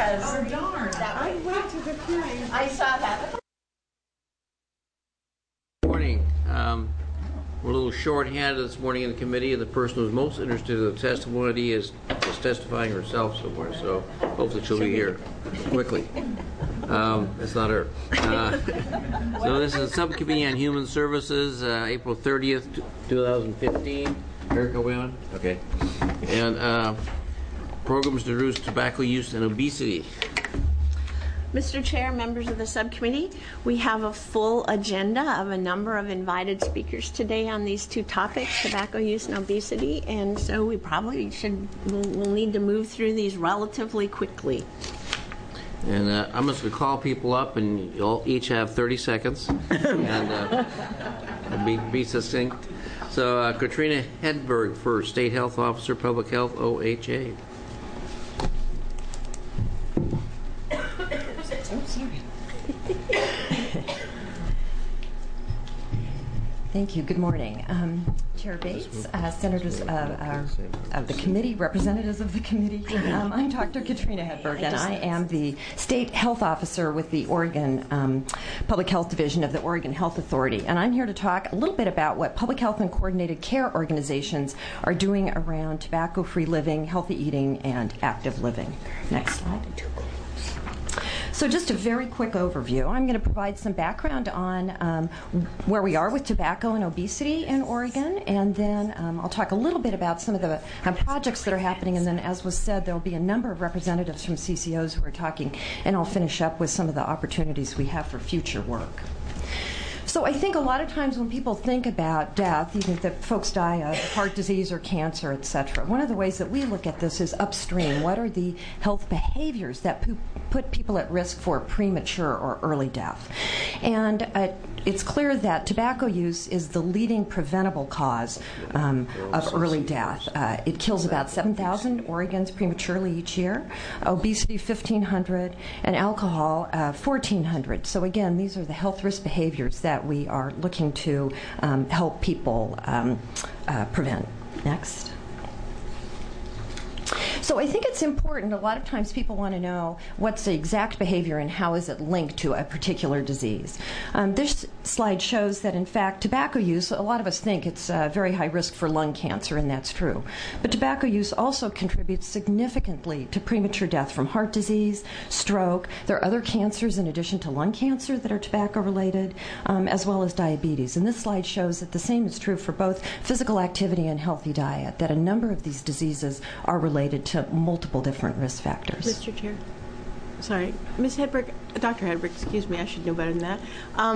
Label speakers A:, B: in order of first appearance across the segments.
A: because
B: oh darn! I went to the hearing.
A: I saw that.
C: Morning. We're a little short-handed this morning in the committee, and the person who's most interested in the testimony is testifying herself somewhere, so hopefully she'll be here quickly. It's not her. So this is a subcommittee on human services, April 30th, 2015. Eric, are we on? Okay. And programs to reduce tobacco use and obesity.
A: Mr. Chair, members of the subcommittee, we have a full agenda of a number of invited speakers today on these two topics, tobacco use and obesity, and so we probably we'll need to move through these relatively quickly.
C: And I'm just going to call people up, and you'll each have 30 seconds, and be succinct. So Katrina Hedberg first, State Health Officer, Public Health, OHA.
D: Thank you. Good morning. Chair Bates, senators of the committee, representatives of the committee. I'm Dr. Katrina Hedberg, and I am the State Health Officer with the Oregon Public Health Division of the Oregon Health Authority. And I'm here to talk a little bit about what public health and coordinated care organizations are doing around tobacco-free living, healthy eating, and active living. Next slide. So just a very quick overview. I'm going to provide some background on where we are with tobacco and obesity in Oregon, and then I'll talk a little bit about some of the projects that are happening, and then, as was said, there will be a number of representatives from CCOs who are talking, and I'll finish up with some of the opportunities we have for future work. So I think a lot of times when people think about death, you think that folks die of heart disease or cancer, et cetera. One of the ways that we look at this is upstream. What are the health behaviors that put people at risk for premature or early death? And it's clear that tobacco use is the leading preventable cause of early death. It kills about 7,000 Oregons prematurely each year, obesity 1,500, and alcohol 1,400. So again, these are the health risk behaviors that we are looking to help people prevent. Next. So I think it's important, a lot of times people want to know what's the exact behavior and how is it linked to a particular disease. This slide shows that, in fact, tobacco use, a lot of us think it's very high risk for lung cancer, and that's true. But tobacco use also contributes significantly to premature death from heart disease, stroke. There are other cancers in addition to lung cancer that are tobacco-related, as well as diabetes. And this slide shows that the same is true for both physical activity and healthy diet, that a number of these diseases are related to multiple different risk factors.
E: Mr. Chair. Sorry. Ms. Hedberg, Dr. Hedberg, excuse me, I should know better than that.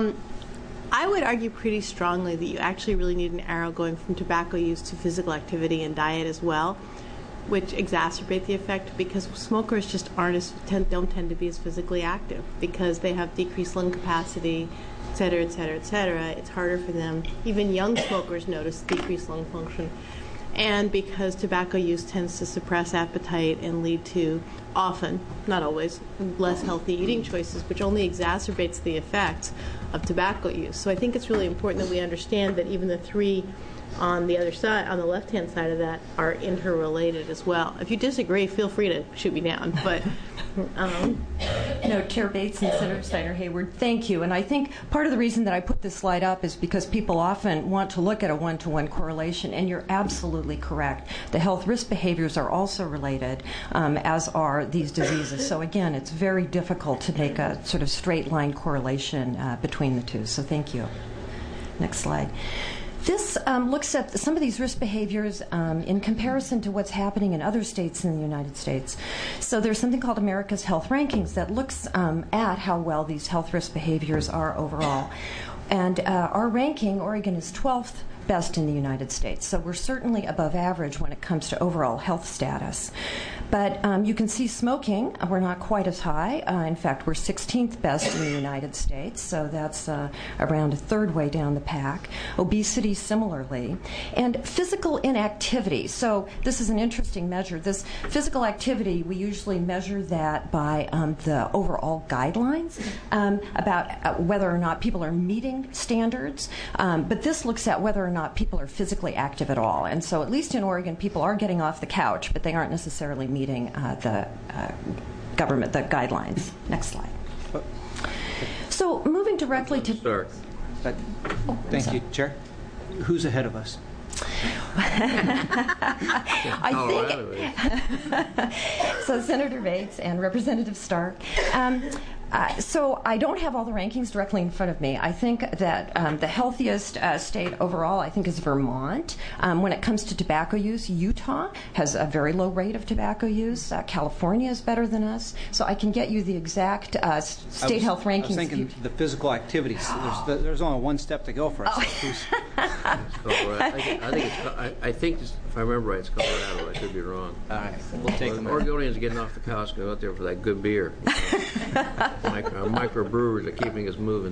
E: I would argue pretty strongly that you actually really need an arrow going from tobacco use to physical activity and diet as well, which exacerbate the effect because smokers just don't tend to be as physically active because they have decreased lung capacity, et cetera, et cetera, et cetera. It's harder for them. Even young smokers notice decreased lung function. And because tobacco use tends to suppress appetite and lead to often, not always, less healthy eating choices, which only exacerbates the effects of tobacco use. So I think it's really important that we understand that even the three on the other side, on the left-hand side of that, are interrelated as well. If you disagree, feel free to shoot me down. But
D: no, Chair Bates and Senator Steiner-Hayward, thank you. And I think part of the reason that I put this slide up is because people often want to look at a one-to-one correlation, and you're absolutely correct. The health risk behaviors are also related, as are these diseases. So again, it's very difficult to make a sort of straight-line correlation between the two. So thank you. Next slide. This looks at some of these risk behaviors in comparison to what's happening in other states in the United States. So there's something called America's Health Rankings that looks at how well these health risk behaviors are overall. And our ranking, Oregon is 12th best in the United States. So we're certainly above average when it comes to overall health status. But you can see smoking, we're not quite as high. In fact, we're 16th best in the United States, so that's around a third way down the pack. Obesity, similarly. And physical inactivity. So this is an interesting measure. This physical activity, we usually measure that by the overall guidelines about whether or not people are meeting standards. But this looks at whether or not people are physically active at all. And so at least in Oregon, people are getting off the couch, but they aren't necessarily meeting the government, the guidelines. Next slide. So moving directly to...
C: Start.
F: Thank you, Chair. Who's ahead of us?
D: I think so. Senator Bates and Representative Stark. So I don't have all the rankings directly in front of me. I think that the healthiest state overall, I think, is Vermont. When it comes to tobacco use, Utah has a very low rate of tobacco use. California is better than us. So I can get you the exact state health rankings.
F: I was thinking the physical activities. There's only one step to go for us.
C: I think, if I remember right, it's Colorado. I could be wrong.
F: All right, we'll take them.
C: Oregonians getting off the couch go out there for that good beer. Microbrewers are keeping us moving.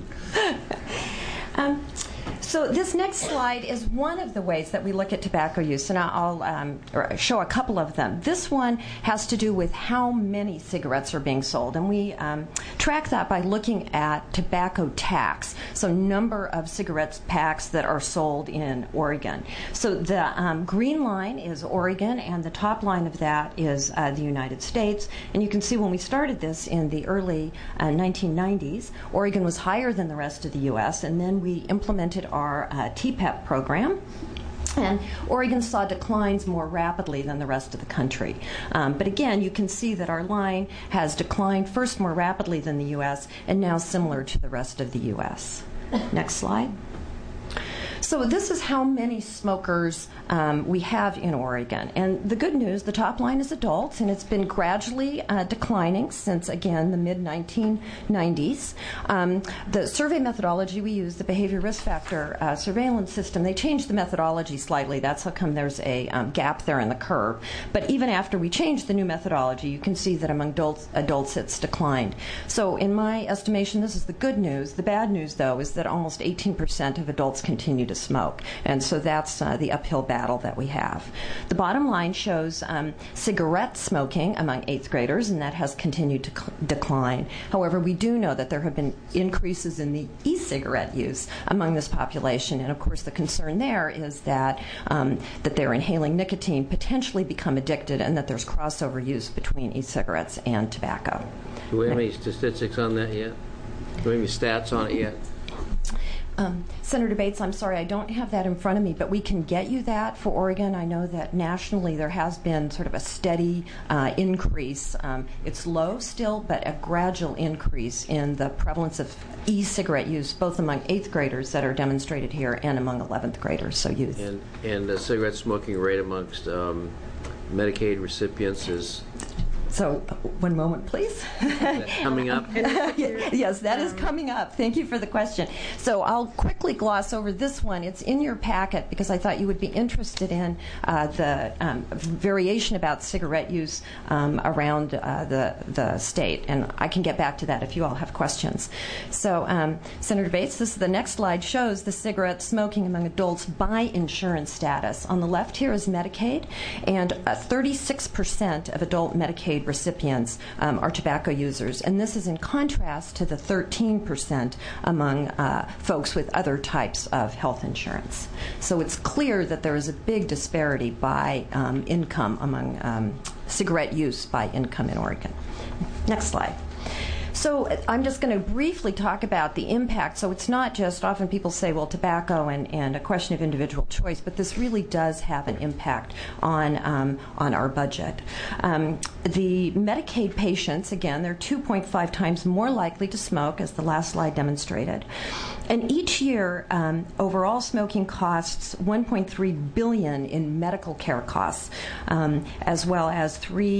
D: So this next slide is one of the ways that we look at tobacco use, and I'll show a couple of them. This one has to do with how many cigarettes are being sold, and we track that by looking at tobacco tax, so number of cigarette packs that are sold in Oregon. So the green line is Oregon, and the top line of that is the United States. And you can see when we started this in the early 1990s, Oregon was higher than the rest of the U.S., and then we implemented our TPEP program. And Oregon saw declines more rapidly than the rest of the country. But again, you can see that our line has declined first more rapidly than the U.S. and now similar to the rest of the U.S. Next slide. So this is how many smokers we have in Oregon. And the good news, the top line is adults, and it's been gradually declining since, again, the mid-1990s. The survey methodology we use, the behavior risk factor surveillance system, they changed the methodology slightly. That's how come there's a gap there in the curve. But even after we changed the new methodology, you can see that among adults it's declined. So in my estimation, this is the good news. The bad news, though, is that almost 18% of adults continue to smoke. And so that's the uphill battle that we have. The bottom line shows cigarette smoking among 8th graders, and that has continued to decline. However, we do know that there have been increases in the e-cigarette use among this population. And of course, the concern there is that that they're inhaling nicotine, potentially become addicted, and that there's crossover use between e-cigarettes and tobacco.
C: Do we have any statistics on that yet? Do we have any stats on it yet?
D: Senator Bates, I'm sorry, I don't have that in front of me, but we can get you that for Oregon. I know that nationally there has been sort of a steady increase. It's low still, but a gradual increase in the prevalence of e-cigarette use, both among 8th graders that are demonstrated here and among 11th graders, so youth.
C: And the cigarette smoking rate amongst Medicaid recipients is...
D: So, one moment, please.
C: Coming up?
D: Yes, that is coming up. Thank you for the question. So, I'll quickly gloss over this one. It's in your packet because I thought you would be interested in the variation about cigarette use around the state. And I can get back to that if you all have questions. So, Senator Bates, the next slide shows the cigarette smoking among adults by insurance status. On the left here is Medicaid, and 36% of adult Medicaid recipients are tobacco users, and this is in contrast to the 13% among folks with other types of health insurance. So it's clear that there is a big disparity by income among cigarette use by income in Oregon. Next slide. So I'm just going to briefly talk about the impact. So it's not just, often people say, well, tobacco and a question of individual choice, but this really does have an impact on our budget. The Medicaid patients, again, they're 2.5 times more likely to smoke, as the last slide demonstrated. And each year, overall smoking costs $1.3 billion in medical care costs, as well as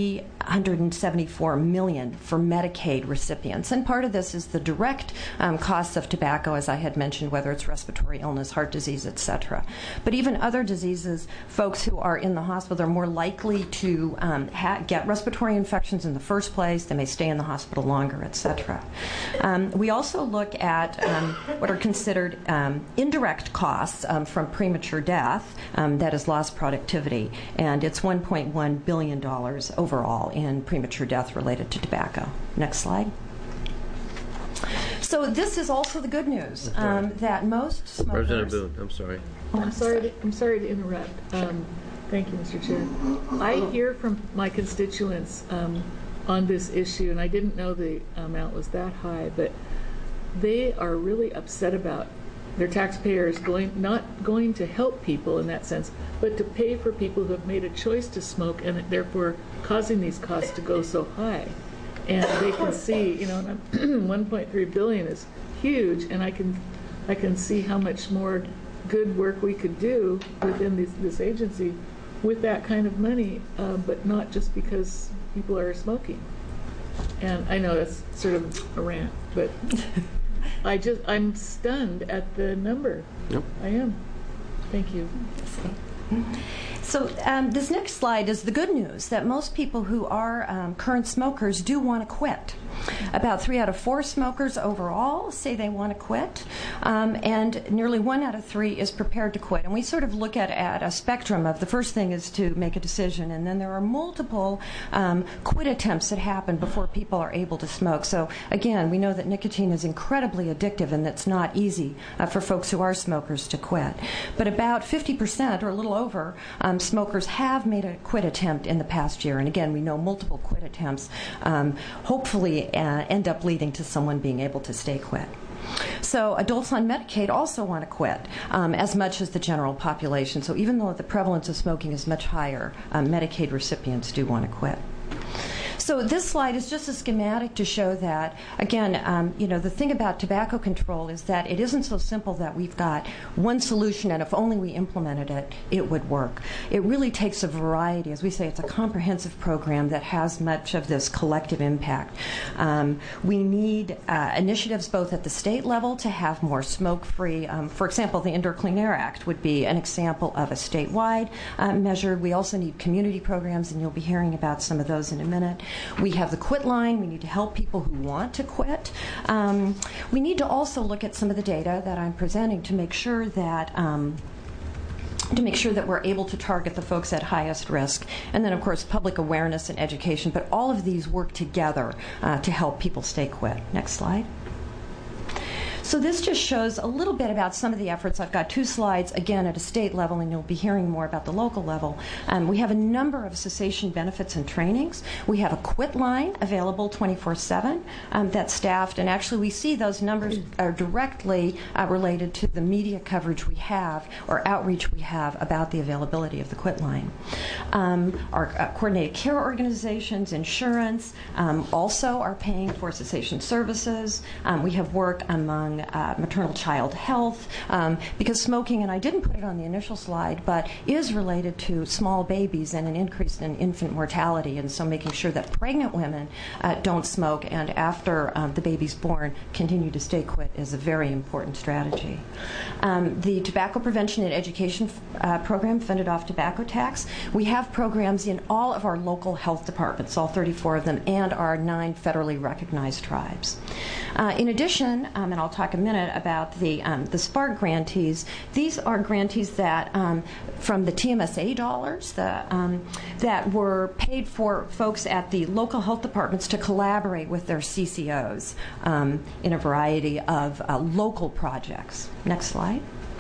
D: $374 million for Medicaid recipients. And part of this is the direct costs of tobacco, as I had mentioned, whether it's respiratory illness, heart disease, etc. But even other diseases, folks who are in the hospital, they're more likely to get respiratory infections in the first place. They may stay in the hospital longer, etc. We also look at what are considered indirect costs from premature death, that is lost productivity, and it's $1.1 billion overall in premature death related to tobacco. Next slide. So this is also the good news, that most smokers...
C: President Boone, I'm sorry.
G: I'm sorry to interrupt. Thank you, Mr. Chair. I hear from my constituents
B: on this issue, and I didn't know the amount was that high, but they are really upset about their taxpayers not going to help people in that sense, but to pay for people who have made a choice to smoke and therefore causing these costs to go so high. And they can see, 1.3 billion is huge, and I can see how much more good work we could do within this agency with that kind of money, but not just because people are smoking. And I know that's sort of a rant, but I'm stunned at the number.
C: Yep.
B: I am. Thank you.
D: So this next slide is the good news that most people who are current smokers do want to quit. About 3 out of 4 smokers overall say they want to quit, and nearly 1 out of 3 is prepared to quit. And we sort of look at a spectrum of the first thing is to make a decision, and then there are multiple quit attempts that happen before people are able to smoke. So again, we know that nicotine is incredibly addictive, and it's not easy for folks who are smokers to quit. But about 50% or a little over smokers have made a quit attempt in the past year. And again, we know multiple quit attempts hopefully end up leading to someone being able to stay quit. So adults on Medicaid also want to quit as much as the general population. So even though the prevalence of smoking is much higher, Medicaid recipients do want to quit. So this slide is just a schematic to show that, again, the thing about tobacco control is that it isn't so simple that we've got one solution and if only we implemented it, it would work. It really takes a variety. As we say, it's a comprehensive program that has much of this collective impact. We need initiatives both at the state level to have more smoke-free. For example, the Indoor Clean Air Act would be an example of a statewide measure. We also need community programs, and you'll be hearing about some of those in a minute. We have the quit line. We need to help people who want to quit. We need to also look at some of the data that I'm presenting to make sure that we're able to target the folks at highest risk. And then, of course, public awareness and education. But all of these work together to help people stay quit. Next slide. So this just shows a little bit about some of the efforts. I've got 2 slides, again, at a state level, and you'll be hearing more about the local level. We have a number of cessation benefits and trainings. We have a quit line available 24/7 that's staffed, and actually we see those numbers are directly related to the media coverage we have or outreach we have about the availability of the quit line. Our coordinated care organizations, insurance, also are paying for cessation services. We have work among maternal child health, because smoking, and I didn't put it on the initial slide, but is related to small babies and an increase in infant mortality, and so making sure that pregnant women don't smoke and after the baby's born continue to stay quit is a very important strategy. The tobacco prevention and education program funded off tobacco tax. We have programs in all of our local health departments, all 34 of them, and our 9 federally recognized tribes. In addition, and I'll talk a minute about the SPARK grantees. These are grantees that from the TMSA dollars that were paid for folks at the local health departments to collaborate with their CCOs in a variety of local projects. Next slide.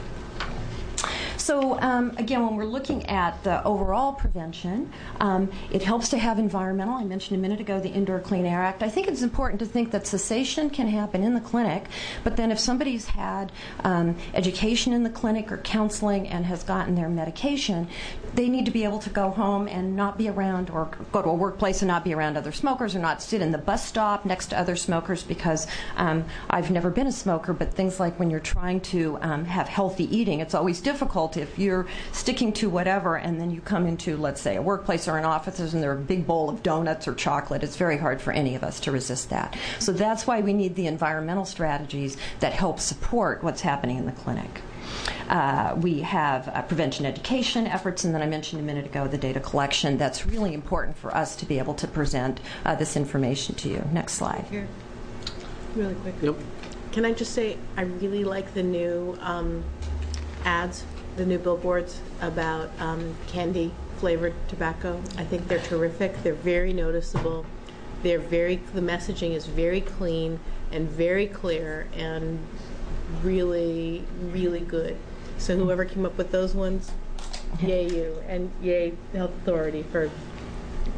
D: So again, when we're looking at the overall prevention, it helps to have environmental. I mentioned a minute ago the Indoor Clean Air Act. I think it's important to think that cessation can happen in the clinic, but then if somebody's had education in the clinic or counseling and has gotten their medication, they need to be able to go home and not be around, or go to a workplace and not be around other smokers, or not sit in the bus stop next to other smokers, because I've never been a smoker, but things like when you're trying to have healthy eating, it's always difficult if you're sticking to whatever and then you come into, let's say, a workplace or an office and there's a big bowl of donuts or chocolate. It's very hard for any of us to resist that. So that's why we need the environmental strategies that help support what's happening in the clinic. We have prevention education efforts, and then I mentioned a minute ago the data collection. That's really important for us to be able to present this information to you. Next slide.
E: Here, really quick.
C: Yep.
E: Can I just say I really like the new ads, the new billboards about candy flavored tobacco. I think they're terrific. They're very noticeable. The messaging is very clean and very clear and really, really good. So whoever came up with those ones, yay you, and yay the Health Authority for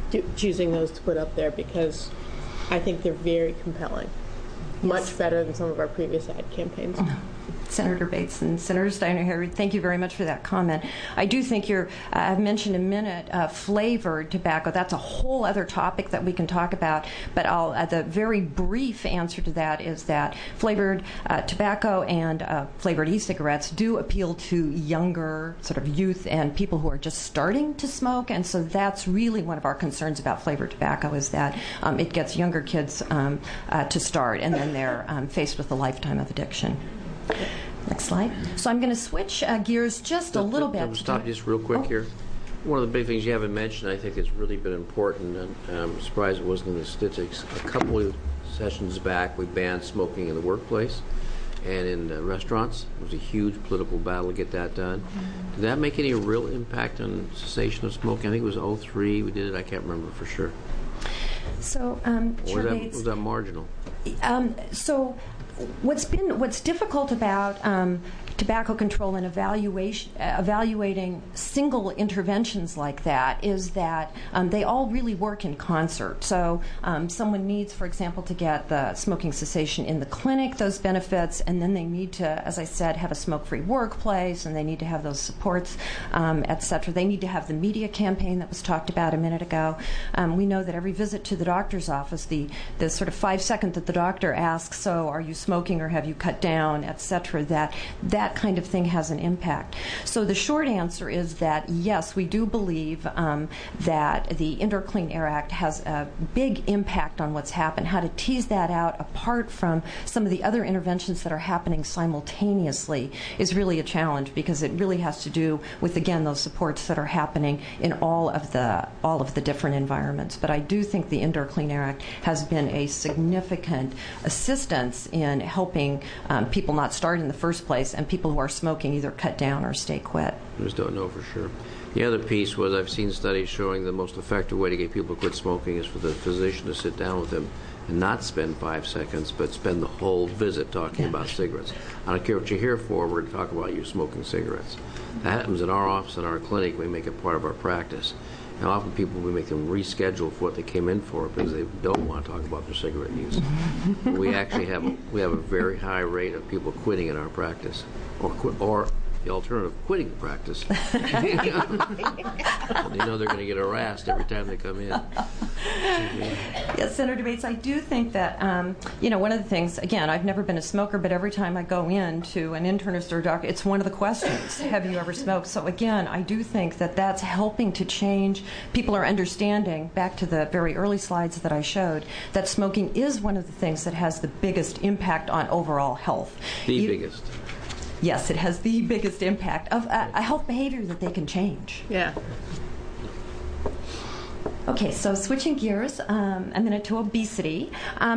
E: choosing those to put up there because I think they're very compelling. Much better than some of our previous ad campaigns.
D: Senator Bates and Senator Steiner, thank you very much for that comment. I do think I've mentioned a minute, flavored tobacco. That's a whole other topic that we can talk about, but the very brief answer to that is that flavored tobacco and flavored e-cigarettes do appeal to younger sort of youth and people who are just starting to smoke, and so that's really one of our concerns about flavored tobacco is that it gets younger kids to start, and then they're faced with a lifetime of addiction. Next slide. So I'm going to switch gears just a little bit.
C: Stop just real quick here. One of the big things you haven't mentioned, I think, has really been important, and I'm surprised it wasn't in the statistics. A couple of sessions back, we banned smoking in the workplace and in restaurants. It was a huge political battle to get that done. Did that make any real impact on cessation of smoking? I think it was 2003 we did it. I can't remember for sure.
D: So,
C: was that marginal?
D: What's difficult about tobacco control and evaluating single interventions like that is that they all really work in concert. So someone needs, for example, to get the smoking cessation in the clinic, those benefits, and then they need to, as I said, have a smoke-free workplace, and they need to have those supports, et cetera. They need to have the media campaign that was talked about a minute ago. We know that every visit to the doctor's office, the sort of 5 second that the doctor asks, so are you smoking or have you cut down, et cetera, that kind of thing has an impact. So the short answer is that, yes, we do believe that the Indoor Clean Air Act has a big impact on what's happened. How to tease that out apart from some of the other interventions that are happening simultaneously is really a challenge because it really has to do with, again, those supports that are happening in all of the different environments. But I do think the Indoor Clean Air Act has been a significant assistance in helping people not start in the first place and people who are smoking either cut down or stay quit.
C: I just don't know for sure. The other piece was I've seen studies showing the most effective way to get people to quit smoking is for the physician to sit down with them and not spend 5 seconds, but spend the whole visit talking about cigarettes. I don't care what you're here for, we're to talk about you smoking cigarettes. That happens in our office, in our clinic. We make it part of our practice. And often people, we make them reschedule for what they came in for because they don't want to talk about their cigarette use. We actually have a very high rate of people quitting in our practice, or the alternative, quitting practice. They know they're going to get harassed every time they come in.
D: Yes, Senator Bates, I do think that, one of the things, again, I've never been a smoker, but every time I go in to an internist or a doctor, it's one of the questions, have you ever smoked? So again, I do think that that's helping to change. People are understanding, back to the very early slides that I showed, that smoking is one of the things that has the biggest impact on overall health.
C: The biggest.
D: Yes, it has the biggest impact of a health behavior that they can change.
E: Yeah.
D: Okay, so switching gears a minute to obesity.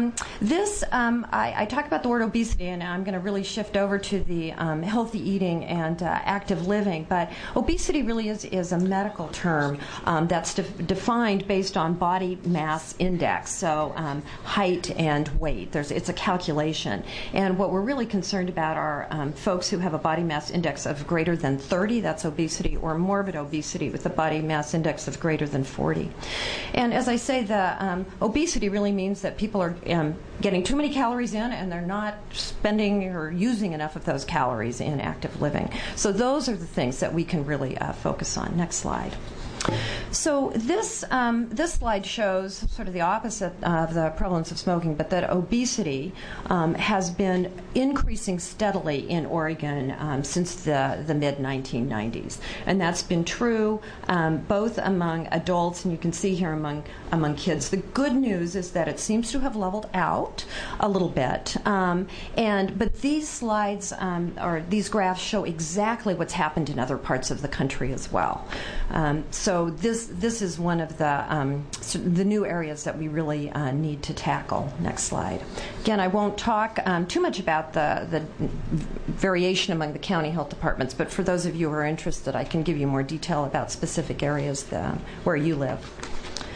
D: I talk about the word obesity, and I'm going to really shift over to the healthy eating and active living. But obesity really is a medical term that's defined based on body mass index, so height and weight. It's a calculation. And what we're really concerned about are folks who have a body mass index of greater than 30, that's obesity, or morbid obesity with a body mass index of greater than 40. And as I say, the obesity really means that people are getting too many calories in and they're not spending or using enough of those calories in active living. So those are the things that we can really focus on. Next slide. So this slide shows sort of the opposite of the prevalence of smoking, but that obesity has been increasing steadily in Oregon since the mid-1990s. And that's been true both among adults, and you can see here among kids. The good news is that it seems to have leveled out a little bit. But these slides, or these graphs, show exactly what's happened in other parts of the country as well. So this is one of the new areas that we really need to tackle. Next slide. Again, I won't talk too much about the variation among the county health departments, but for those of you who are interested, I can give you more detail about specific areas where you live.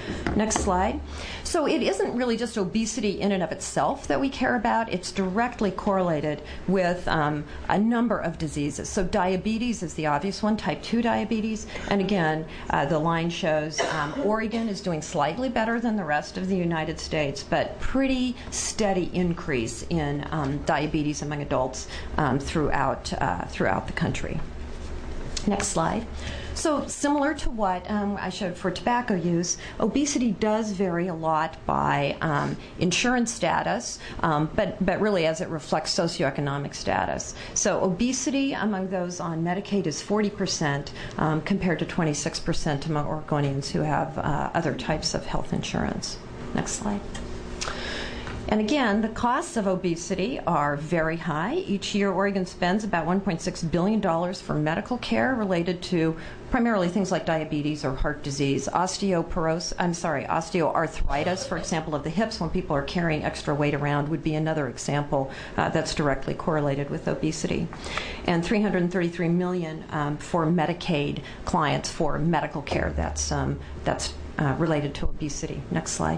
D: Next slide. So it isn't really just obesity in and of itself that we care about. It's directly correlated with a number of diseases. So diabetes is the obvious one, type 2 diabetes. And again, the line shows Oregon is doing slightly better than the rest of the United States, but pretty steady increase in diabetes among adults throughout the country. Next slide. So similar to what I showed for tobacco use, obesity does vary a lot by insurance status, but really as it reflects socioeconomic status. So obesity among those on Medicaid is 40% compared to 26% among Oregonians who have other types of health insurance. Next slide. And again, the costs of obesity are very high. Each year, Oregon spends about $1.6 billion for medical care related to primarily things like diabetes or heart disease, osteoarthritis, for example, of the hips when people are carrying extra weight around would be another example that's directly correlated with obesity. And $333 million for Medicaid clients for medical care that's related to obesity. Next slide.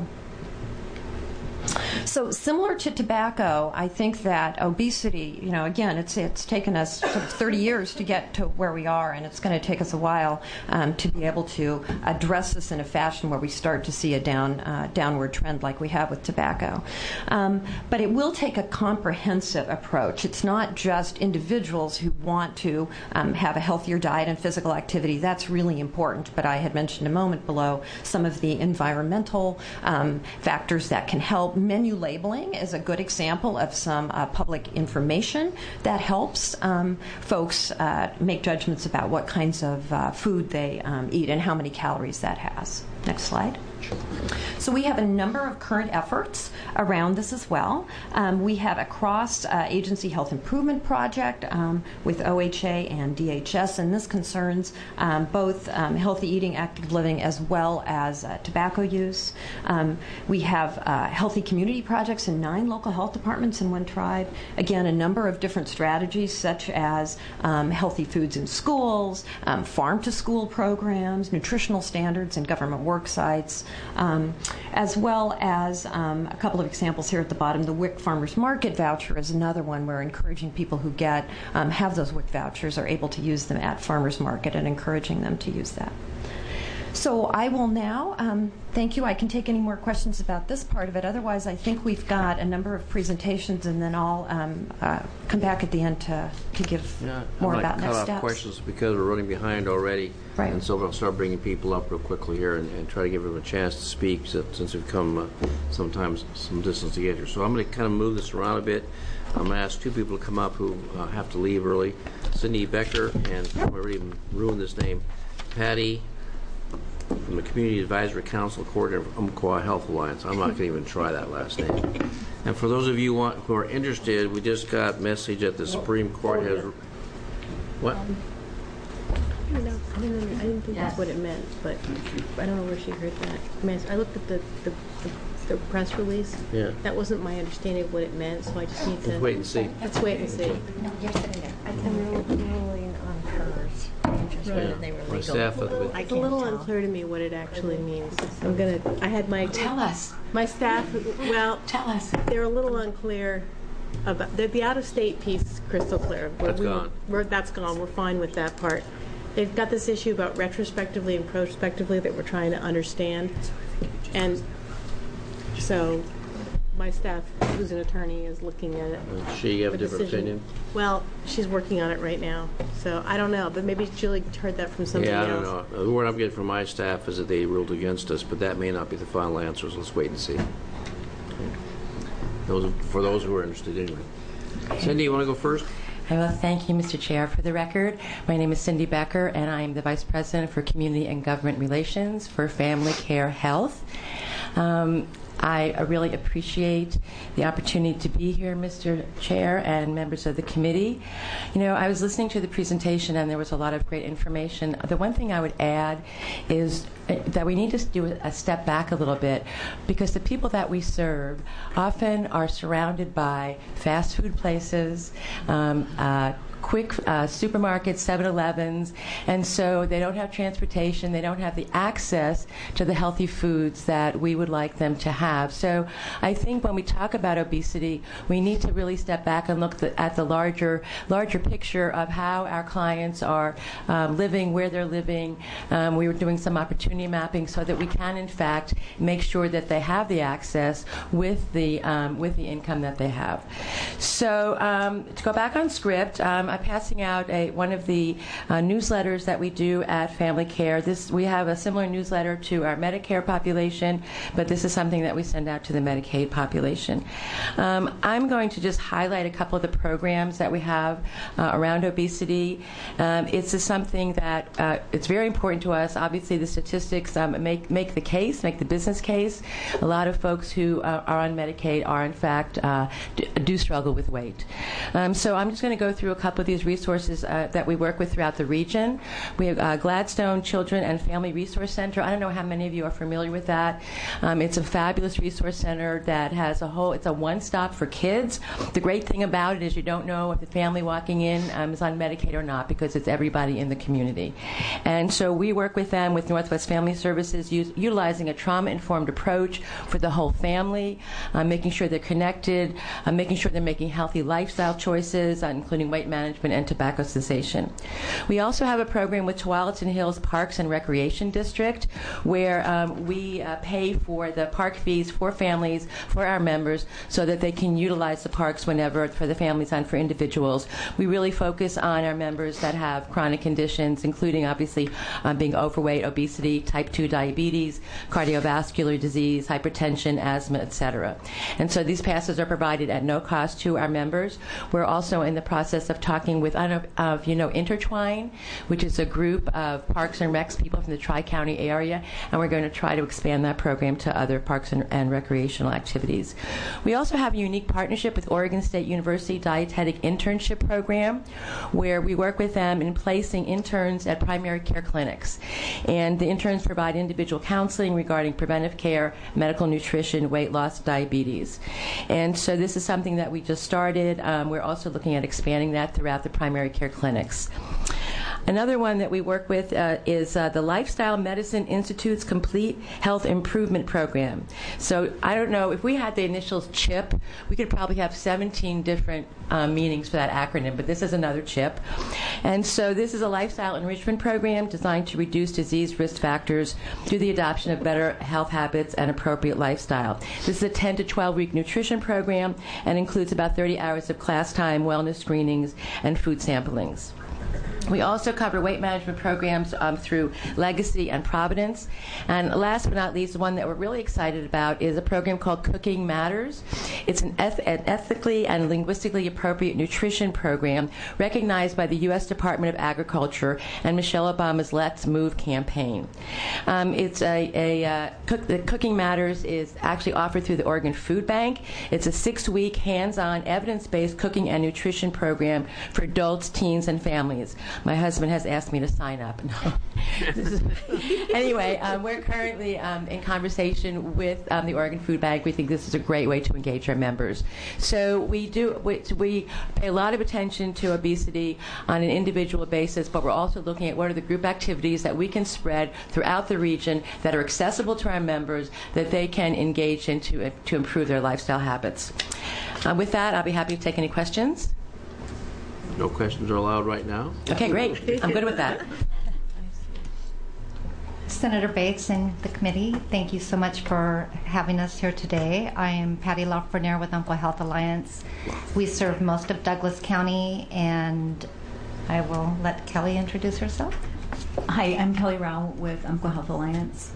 D: So similar to tobacco, I think that obesity, again, it's taken us sort of 30 years to get to where we are, and it's going to take us a while to be able to address this in a fashion where we start to see a downward trend like we have with tobacco. But it will take a comprehensive approach. It's not just individuals who want to have a healthier diet and physical activity. That's really important, but I had mentioned a moment below some of the environmental factors that can help. Menu labeling is a good example of some public information that helps folks make judgments about what kinds of food they eat and how many calories that has. Next slide. So we have a number of current efforts around this as well. We have a cross-agency health improvement project with OHA and DHS, and this concerns both healthy eating, active living, as well as tobacco use. We have healthy community projects in 9 local health departments in 1 tribe. Again, a number of different strategies such as healthy foods in schools, farm-to-school programs, nutritional standards in government work sites, as well as a couple of examples here at the bottom. The WIC Farmers Market voucher is another one where encouraging people who have those WIC vouchers are able to use them at farmers market and encouraging them to use that. So I will now thank you. I can take any more questions about this part of it. Otherwise, I think we've got a number of presentations, and then I'll come back at the end to give more about next steps.
C: Questions because we're running behind already.
D: Right.
C: And so we'll start bringing people up real quickly here and try to give them a chance to speak since we've come sometimes some distance to get here. So I'm going to kind of move this around a bit. I'm going to ask 2 people to come up who have to leave early. Cindy Becker, and I already ruined this name, Patty from the Community Advisory Council, coordinator of Umpqua Health Alliance. I'm not going to even try that last name. And for those of you who are interested, we just got message that the Supreme Court has... What?
E: I didn't think that's what it meant, but I don't know where she heard that. I looked at the press release.
C: Yeah.
E: That wasn't my understanding of what it meant, so I just need to...
C: Let's wait and see.
E: Let's wait and see.
D: No, you're sitting there. I'm rolling on hers. They were
C: My staff...
E: It's a little unclear to me what it actually means. I had my...
H: Tell us.
E: My staff, well...
H: Tell us.
E: They're a little unclear about... The out-of-state piece is crystal clear.
C: That's gone.
E: That's gone. We're fine with that part. They've got this issue about retrospectively and prospectively that we're trying to understand. And so my staff, who's an attorney, is looking at it.
C: Does she have a different opinion?
E: Well, she's working on it right now. So I don't know, but maybe Julie heard that from somebody else.
C: Yeah, I don't know. The word I'm getting from my staff is that they ruled against us, but that may not be the final answer, so let's wait and see. For those who are interested anyway. Cindy, you want to go first?
H: I will thank you, Mr. Chair. For the record, my name is Cindy Becker, and I am the Vice President for Community and Government Relations for Family Care Health. I really appreciate the opportunity to be here, Mr. Chair and members of the committee. I was listening to the presentation, and there was a lot of great information. The one thing I would add is that we need to do a step back a little bit, because the people that we serve often are surrounded by fast food places, quick supermarkets, 7-Elevens, and so they don't have transportation, they don't have the access to the healthy foods that we would like them to have. So I think when we talk about obesity, we need to really step back and look at the larger picture of how our clients are living, where they're living. We were doing some opportunity mapping so that we can, in fact, make sure that they have the access with the income that they have. So to go back on script, I'm passing out one of the newsletters that we do at Family Care. We have a similar newsletter to our Medicare population, but this is something that we send out to the Medicaid population. I'm going to just highlight a couple of the programs that we have around obesity. It's just something that it's very important to us. Obviously, the statistics make the case, make the business case. A lot of folks who are on Medicaid are, in fact, do struggle with weight. So I'm just going to go through a couple of these resources that we work with throughout the region. We have Gladstone Children and Family Resource Center. I don't know how many of you are familiar with that. It's a fabulous resource center that has it's a one-stop for kids. The great thing about it is you don't know if the family walking in is on Medicaid or not, because it's everybody in the community. And so we work with them with Northwest Family Services, utilizing a trauma-informed approach for the whole family, making sure they're connected, making sure they're making healthy lifestyle choices, including weight management and tobacco cessation. We also have a program with Tualatin Hills Parks and Recreation District where we pay for the park fees for families, for our members, so that they can utilize the parks whenever, for the families and for individuals. We really focus on our members that have chronic conditions, including obviously being overweight, obesity, type 2 diabetes, cardiovascular disease, hypertension, asthma, etc. And so these passes are provided at no cost to our members. We're also in the process of talking with, I don't know if you know Intertwine, which is a group of Parks and Recs people from the Tri-County area, and we're going to try to expand that program to other parks and recreational activities. We also have a unique partnership with Oregon State University Dietetic Internship Program, where we work with them in placing interns at primary care clinics. And the interns provide individual counseling regarding preventive care, medical nutrition, weight loss, diabetes. And so this is something that we just started. We're also looking at expanding that throughout the primary care clinics. Another one that we work with is the Lifestyle Medicine Institute's Complete Health Improvement Program. So I don't know, if we had the initials CHIP, we could probably have 17 different meanings for that acronym, but this is another CHIP. And so this is a lifestyle enrichment program designed to reduce disease risk factors through the adoption of better health habits and appropriate lifestyle. This is a 10 to 12-week nutrition program and includes about 30 hours of class time, wellness screenings, and food samplings. We also cover weight management programs through Legacy and Providence. And last but not least, the one that we're really excited about is a program called Cooking Matters. It's an ethically and linguistically appropriate nutrition program recognized by the U.S. Department of Agriculture and Michelle Obama's Let's Move campaign. The Cooking Matters is actually offered through the Oregon Food Bank. It's a 6-week hands-on evidence-based cooking and nutrition program for adults, teens, and families. My husband has asked me to sign up. Anyway, we're currently in conversation with the Oregon Food Bank. We think this is a great way to engage our members. So we pay a lot of attention to obesity on an individual basis, but we're also looking at what are the group activities that we can spread throughout the region that are accessible to our members that they can engage in to improve their lifestyle habits. With that, I'll be happy to take any questions.
C: No questions are allowed right now.
H: Okay, great. I'm good with that.
I: Senator Bates and the committee, thank you so much for having us here today. I am Patty Lafreniere with Umpqua Health Alliance. We serve most of Douglas County, and I will let Kelly introduce herself.
J: Hi, I'm Kelly Rao with Umpqua Health Alliance.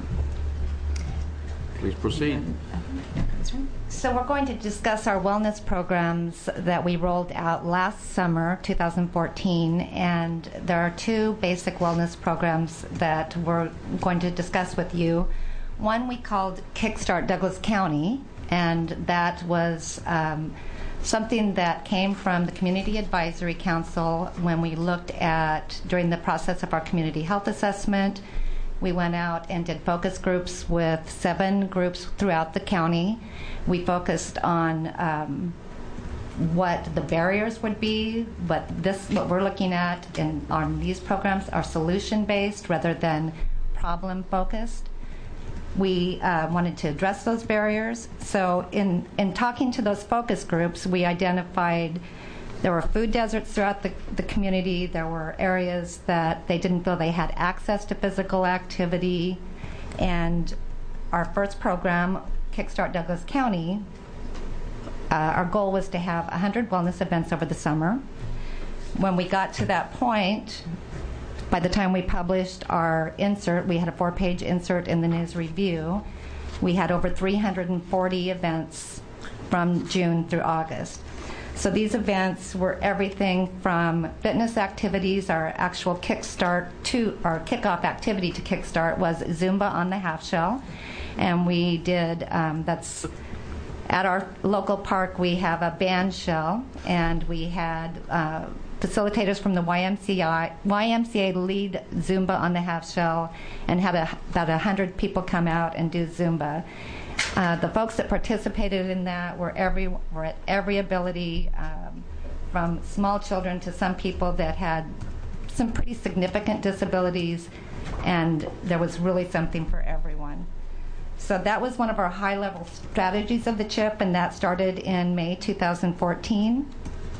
C: Please proceed.
I: So we're going to discuss our wellness programs that we rolled out last summer, 2014, and there are 2 basic wellness programs that we're going to discuss with you. One we called Kickstart Douglas County, and that was something that came from the Community Advisory Council when we looked at, during the process of our community health assessment, we went out and did focus groups with 7 groups throughout the county. We focused on what the barriers would be, but what we're looking at on these programs are solution-based rather than problem-focused. We wanted to address those barriers. So in talking to those focus groups, we identified there were food deserts throughout the community. There were areas that they didn't feel they had access to physical activity. And our first program, Kickstart Douglas County, our goal was to have 100 wellness events over the summer. When we got to that point, by the time we published our insert, we had a 4-page insert in the News Review. We had over 340 events from June through August. So these events were everything from fitness activities. Our actual our kickoff activity to Kickstart was Zumba on the half shell. And we did, that's at our local park, we have a band shell, and we had facilitators from the YMCA lead Zumba on the half shell, and had about 100 people come out and do Zumba. The folks that participated in that were at every ability, from small children to some people that had some pretty significant disabilities, and there was really something for everyone. So that was one of our high-level strategies of the CHIP, and that started in May 2014.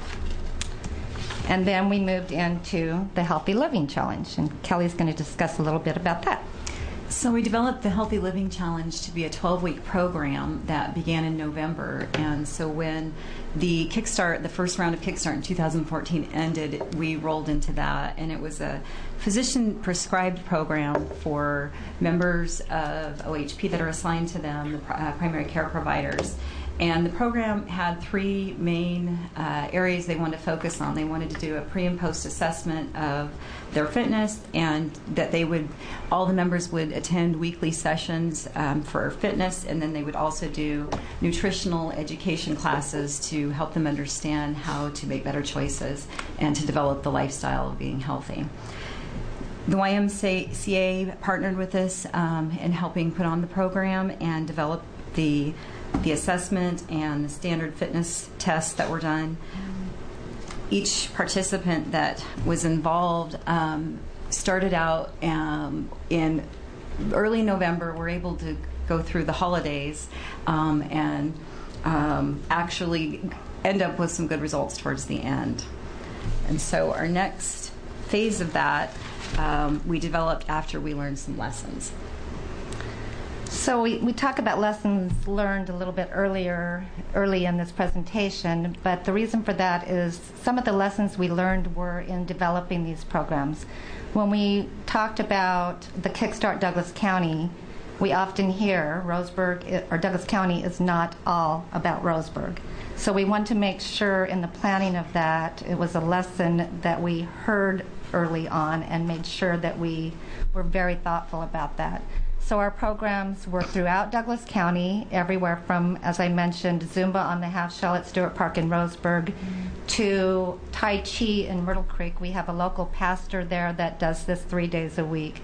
I: And then we moved into the Healthy Living Challenge, and Kelly's going to discuss a little bit about that.
J: So we developed the Healthy Living Challenge to be a 12-week program that began in November. And so when the first round of Kickstart in 2014 ended, we rolled into that. And it was a physician-prescribed program for members of OHP that are assigned to them, the primary care providers. And the program had 3 main areas they wanted to focus on. They wanted to do a pre and post assessment of their fitness, and that all the members would attend weekly sessions for fitness, and then they would also do nutritional education classes to help them understand how to make better choices and to develop the lifestyle of being healthy. The YMCA partnered with us in helping put on the program and develop the assessment and the standard fitness tests that were done. Each participant that was involved started out in early November. We're able to go through the holidays and actually end up with some good results towards the end. And so our next phase of that we developed after we learned some lessons.
I: So we talk about lessons learned a little bit early in this presentation, but the reason for that is some of the lessons we learned were in developing these programs. When we talked about the Kickstart Douglas County, we often hear Douglas County is not all about Roseburg. So we want to make sure in the planning of that, it was a lesson that we heard early on and made sure that we were very thoughtful about that. So our programs were throughout Douglas County, everywhere from, as I mentioned, Zumba on the half shell at Stewart Park in Roseburg to Tai Chi in Myrtle Creek. We have a local pastor there that does this 3 days a week.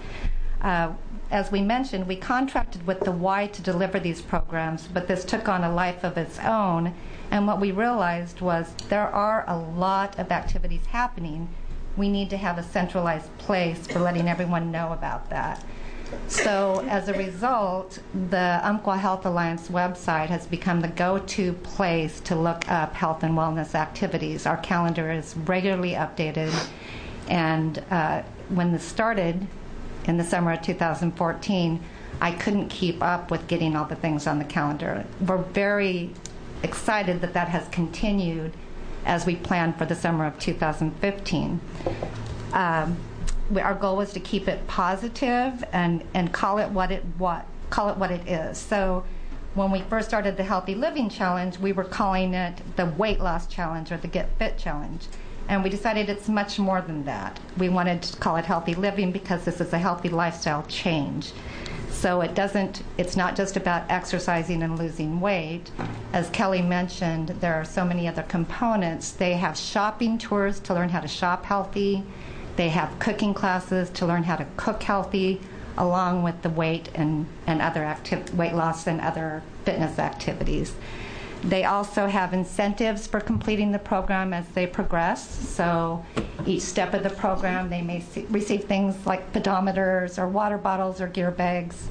I: As we mentioned, we contracted with the Y to deliver these programs, but this took on a life of its own. And what we realized was there are a lot of activities happening. We need to have a centralized place for letting everyone know about that. So as a result, the Umpqua Health Alliance website has become the go-to place to look up health and wellness activities. Our calendar is regularly updated, and when this started in the summer of 2014, I couldn't keep up with getting all the things on the calendar. We're very excited that that has continued as we plan for the summer of 2015. Our goal was to keep it positive and call it what it is. So when we first started the Healthy Living Challenge, we were calling it the Weight Loss Challenge or the Get Fit Challenge. And we decided it's much more than that. We wanted to call it Healthy Living because this is a healthy lifestyle change. So it's not just about exercising and losing weight. As Kelly mentioned, there are so many other components. They have shopping tours to learn how to shop healthy. They have cooking classes to learn how to cook healthy, along with the weight and other weight loss and other fitness activities. They also have incentives for completing the program as they progress. So each step of the program, they may receive things like pedometers or water bottles or gear bags.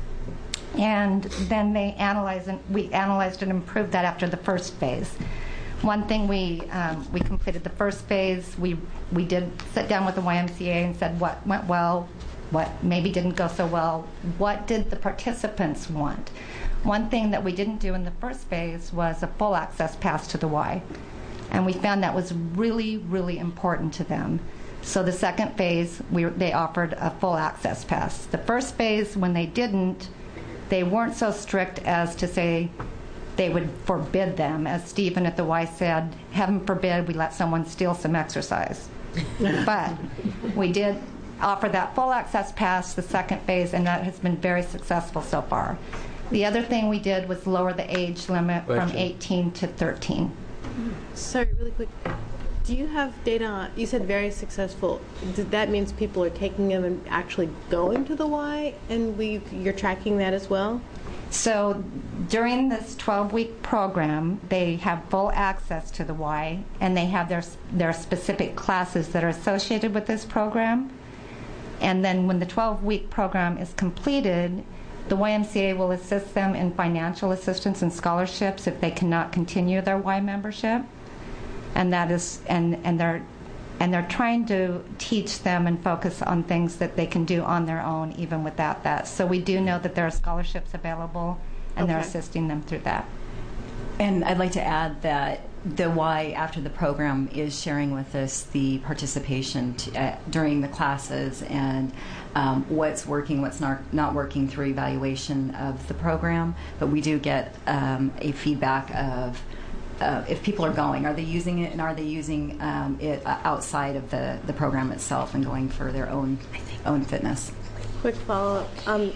I: And then we analyzed and improved that after the first phase. One thing we completed the first phase, we did sit down with the YMCA and said what went well, what maybe didn't go so well, what did the participants want. One thing that we didn't do in the first phase was a full access pass to the Y. And we found that was really, really important to them. So the second phase, they offered a full access pass. The first phase, when they didn't, they weren't so strict as to say they would forbid them. As Stephen at the Y said, heaven forbid we let someone steal some exercise. But we did offer that full access pass the second phase, and that has been very successful so far. The other thing we did was lower the age limit from 18 to 13.
E: Sorry, really quick. Do you have data on, you said very successful. That means people are taking them and actually going to the Y, and you're tracking that as well?
I: So during this 12-week program, they have full access to the Y, and they have their specific classes that are associated with this program. And then when the 12-week program is completed, the YMCA will assist them in financial assistance and scholarships if they cannot continue their Y membership. And that is, and they're trying to teach them and focus on things that they can do on their own even without that. So we do know that there are scholarships available, and they're assisting them through that.
J: And I'd like to add that the Y after the program is sharing with us the participation during the classes and what's working, what's not working through evaluation of the program. But we do get a feedback of if people are going, are they using it, and are they using it outside of the program itself and going for their own fitness.
E: Quick follow-up.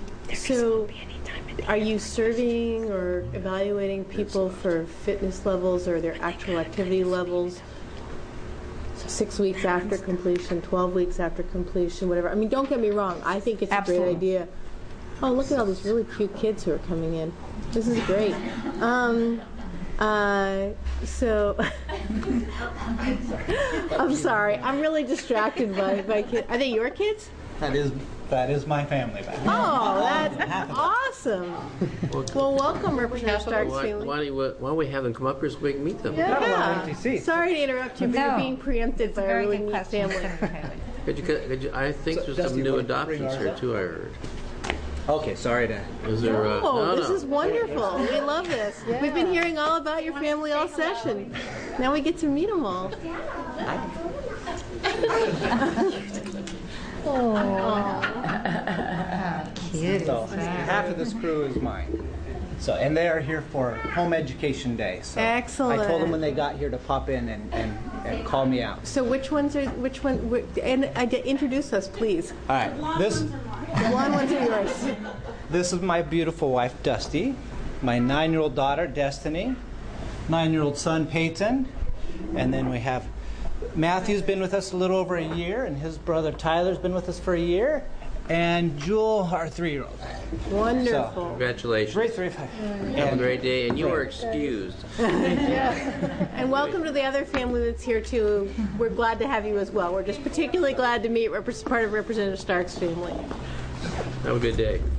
E: So are you surveying or evaluating people for fitness levels or their actual activity levels 6 weeks after completion, 12 weeks after completion, whatever? I mean, don't get me wrong. I think it's a great idea. Oh, look at all these really cute kids who are coming in. This is great. So I'm sorry. I'm really distracted by kids. Are they your kids?
F: That is my family back.
E: Oh, that's awesome. Well, welcome, Representative Stark's family.
C: Why don't we have them come up here so we can meet them?
E: Yeah. Sorry to interrupt you, but you're being preempted by a really neat family.
C: I think there's some new adoptions here too, I heard.
F: Okay, sorry to...
C: Is there,
E: this is wonderful. We love this. Yeah. We've been hearing all about your family all session. Now we get to meet them all.
I: Cute.
F: So half of this crew is mine. So, and they are here for Home Education Day. So
E: excellent.
F: I told them when they got here to pop in and call me out.
E: So which one? And introduce us, please.
F: All right. This
E: blonde ones are yours.
F: This is my beautiful wife, Dusty. My 9-year-old daughter, Destiny. 9-year-old son, Peyton. And then we have Matthew's been with us a little over a year, and his brother Tyler's been with us for a year. And Jewel, our 3-year-old.
E: Wonderful.
F: So,
C: congratulations.
F: Great 3-5.
C: Have a great day, and you are excused.
E: Yeah. And welcome to the other family that's here, too. We're glad to have you as well. We're just particularly glad to meet part of Representative Stark's family.
C: Have a good day.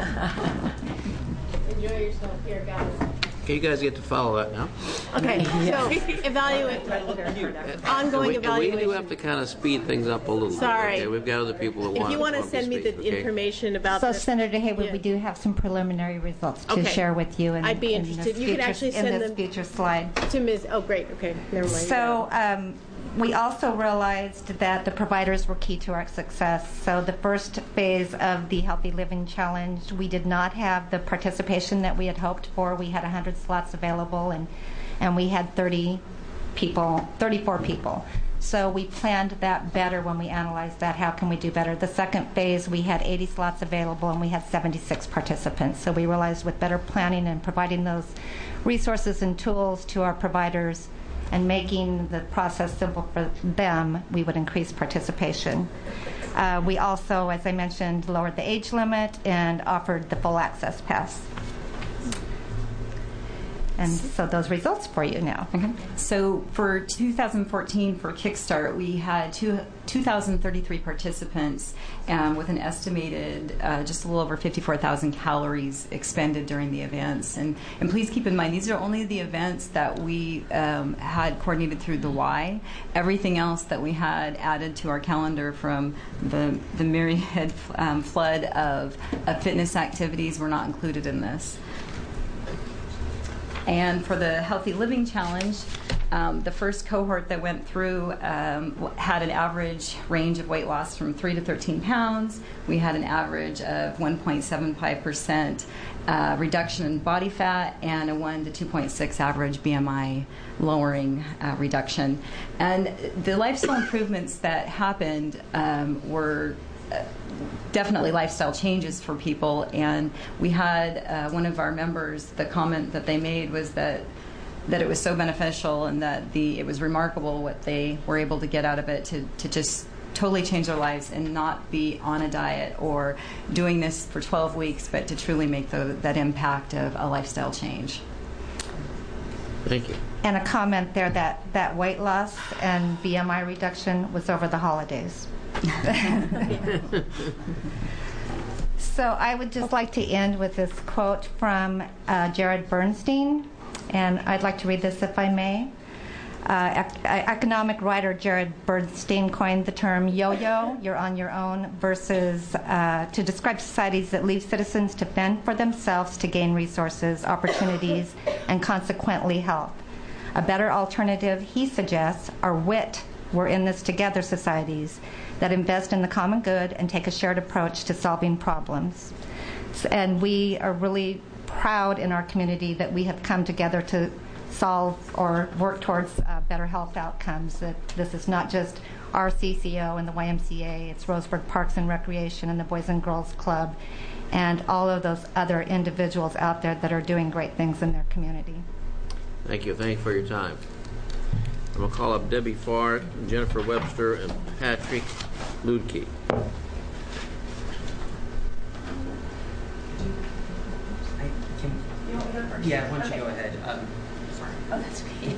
E: Enjoy yourself here, guys.
C: Okay, you guys get to follow that now.
E: Okay, so evaluate. Ongoing evaluation.
C: We do have to kind of speed things up a little
E: Sorry.
C: bit. Okay, we've got other people that want to
E: If you want to send me the information about
I: so
E: this.
I: Senator Haywood, we do have some preliminary results to share with you.
E: I'd be interested. You can actually send them
I: future slide.
E: To Ms. Oh, great. Okay, never mind.
I: So we also realized that the providers were key to our success. So the first phase of the Healthy Living Challenge, we did not have the participation that we had hoped for. We had 100 slots available, and we had 34 people. So we planned that better when we analyzed that. How can we do better? The second phase, we had 80 slots available, and we had 76 participants. So we realized with better planning and providing those resources and tools to our providers and making the process simple for them, we would increase participation. We also, as I mentioned, lowered the age limit and offered the full access pass. and so those results for you now.
J: So for 2014 for Kickstart, we had 2,033 participants with an estimated just a little over 54,000 calories expended during the events. And please keep in mind, these are only the events that we had coordinated through the Y. Everything else that we had added to our calendar from the myriad flood of fitness activities were not included in this. And for the Healthy Living Challenge, the first cohort that went through had an average range of weight loss from 3 to 13 pounds. We had an average of 1.75% reduction in body fat and a 1 to 2.6 average BMI lowering reduction. And the lifestyle improvements that happened were definitely lifestyle changes for people, and we had one of our members, the comment that they made was that it was so beneficial and that it was remarkable what they were able to get out of it to just totally change their lives and not be on a diet or doing this for 12 weeks, but to truly make that impact of a lifestyle change.
C: Thank you.
I: And a comment there that weight loss and BMI reduction was over the holidays. So I would just like to end with this quote from Jared Bernstein, and I'd like to read this if I may. Economic writer Jared Bernstein coined the term yo-yo, you're on your own, versus to describe societies that leave citizens to fend for themselves to gain resources, opportunities, and consequently health. A better alternative, he suggests, are WIT, we're in this together societies that invest in the common good and take a shared approach to solving problems. And we are really proud in our community that we have come together to solve or work towards better health outcomes. That this is not just our CCO and the YMCA, it's Roseburg Parks and Recreation and the Boys and Girls Club and all of those other individuals out there that are doing great things in their community.
C: Thank you. Thank you for your time. I'm going to call up Debbie Farr, Jennifer Webster, and Patrick Ludke.
K: Yeah, why don't you go ahead?
A: Oh, that's okay.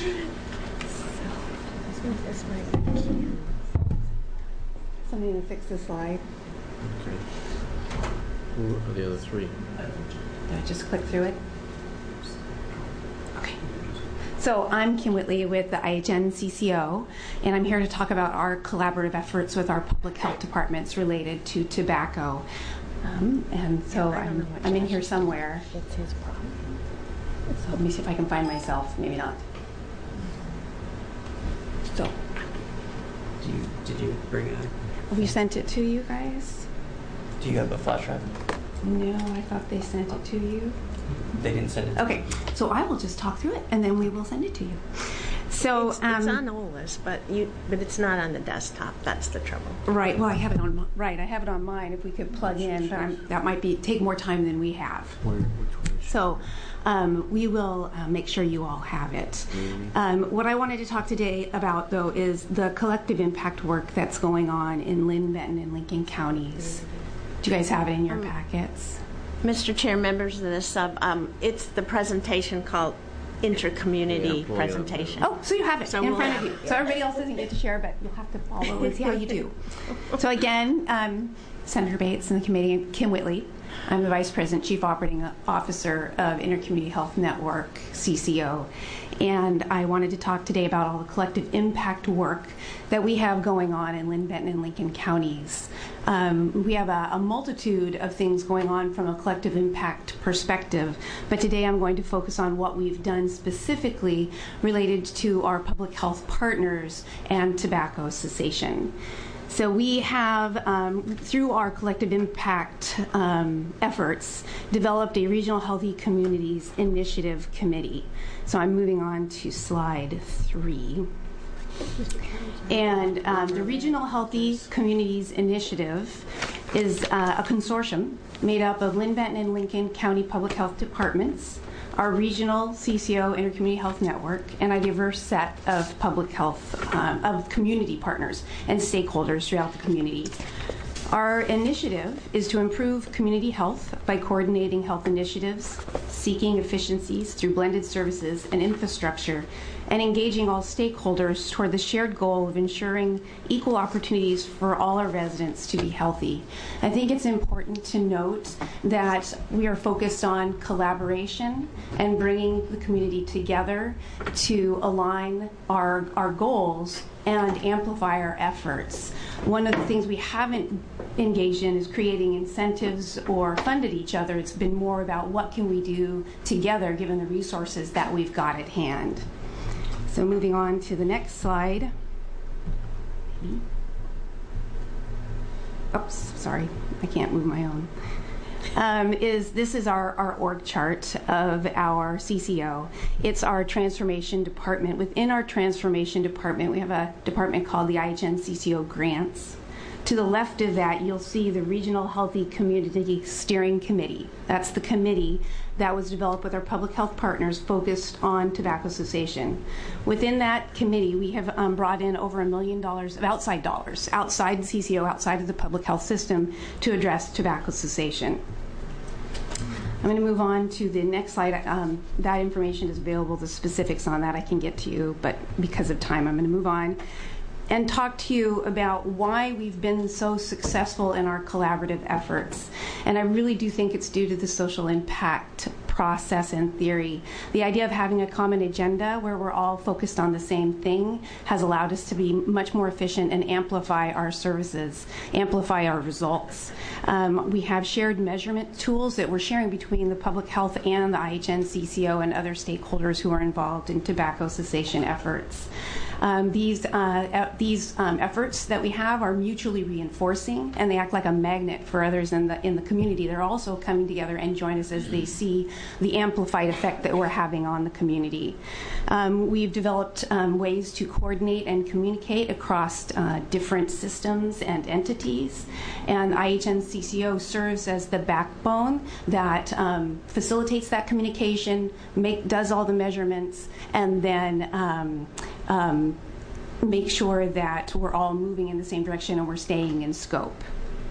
E: Somebody to fix the slide.
C: Okay. Who are the other three?
L: Did I just click through it? Okay. So I'm Kim Whitley with the IHN CCO, and I'm here to talk about our collaborative efforts with our public health departments related to tobacco. And so I'm in here somewhere.
A: It's his problem.
L: So let me see if I can find myself. Maybe not. So.
K: Did you bring it?
L: We sent it to you guys?
K: Do you have a flash drive?
L: No, I thought they sent it to you.
K: They didn't send it.
L: Okay, so I will just talk through it, and then we will send it to you. So
A: it's on OLS, but it's not on the desktop. That's the trouble.
L: Right. Well, I have it on. Right. I have it on mine. If we could plug in, but that might take more time than we have. So we will make sure you all have it. What I wanted to talk today about, though, is the collective impact work that's going on in Linn, Benton, and Lincoln counties. Do you guys have it in your packets?
A: Mr. Chair, members of the sub, it's the presentation called Intercommunity Presentation.
L: Oh, so you have it in front of you. So everybody else doesn't get to share, but you'll have to follow and see how you do. So again, Senator Bates and the committee, Kim Whitley. I'm the Vice President, Chief Operating Officer of Intercommunity Health Network, CCO. And I wanted to talk today about all the collective impact work that we have going on in Linn, Benton, and Lincoln counties. We have a multitude of things going on from a collective impact perspective, but today I'm going to focus on what we've done specifically related to our public health partners and tobacco cessation. So we have, through our collective impact efforts, developed a Regional Healthy Communities Initiative Committee. So I'm moving on to slide 3. And the Regional Healthy Communities Initiative is a consortium made up of Linn, Benton, and Lincoln County Public Health Departments, our regional CCO Intercommunity Health Network, and a diverse set of public health, of community partners and stakeholders throughout the community. Our initiative is to improve community health by coordinating health initiatives, seeking efficiencies through blended services and infrastructure, and engaging all stakeholders toward the shared goal of ensuring equal opportunities for all our residents to be healthy. I think it's important to note that we are focused on collaboration and bringing the community together to align our goals and amplify our efforts. One of the things we haven't engaged in is creating incentives or funded each other. It's been more about what can we do together given the resources that we've got at hand. So moving on to the next slide. Oops, sorry, I can't move my own. This is our org chart of our CCO. It's our transformation department. Within our transformation department, we have a department called the IHN CCO Grants. To the left of that, you'll see the Regional Healthy Community Steering Committee. That's the committee that was developed with our public health partners focused on tobacco cessation. Within that committee, we have brought in over $1 million of outside dollars, outside the CCO, outside of the public health system, to address tobacco cessation. I'm going to move on to the next slide. That information is available. The specifics on that I can get to you, but because of time, I'm going to move on and talk to you about why we've been so successful in our collaborative efforts. And I really do think it's due to the social impact process and theory. The idea of having a common agenda where we're all focused on the same thing has allowed us to be much more efficient and amplify our services, amplify our results. We have shared measurement tools that we're sharing between the public health and the IHN CCO and other stakeholders who are involved in tobacco cessation efforts. These efforts that we have are mutually reinforcing, and they act like a magnet for others in the community. They're also coming together and join us as they see the amplified effect that we're having on the community. We've developed ways to coordinate and communicate across different systems and entities, and IHN CCO serves as the backbone that facilitates that communication, does all the measurements, and then make sure that we're all moving in the same direction and we're staying in scope.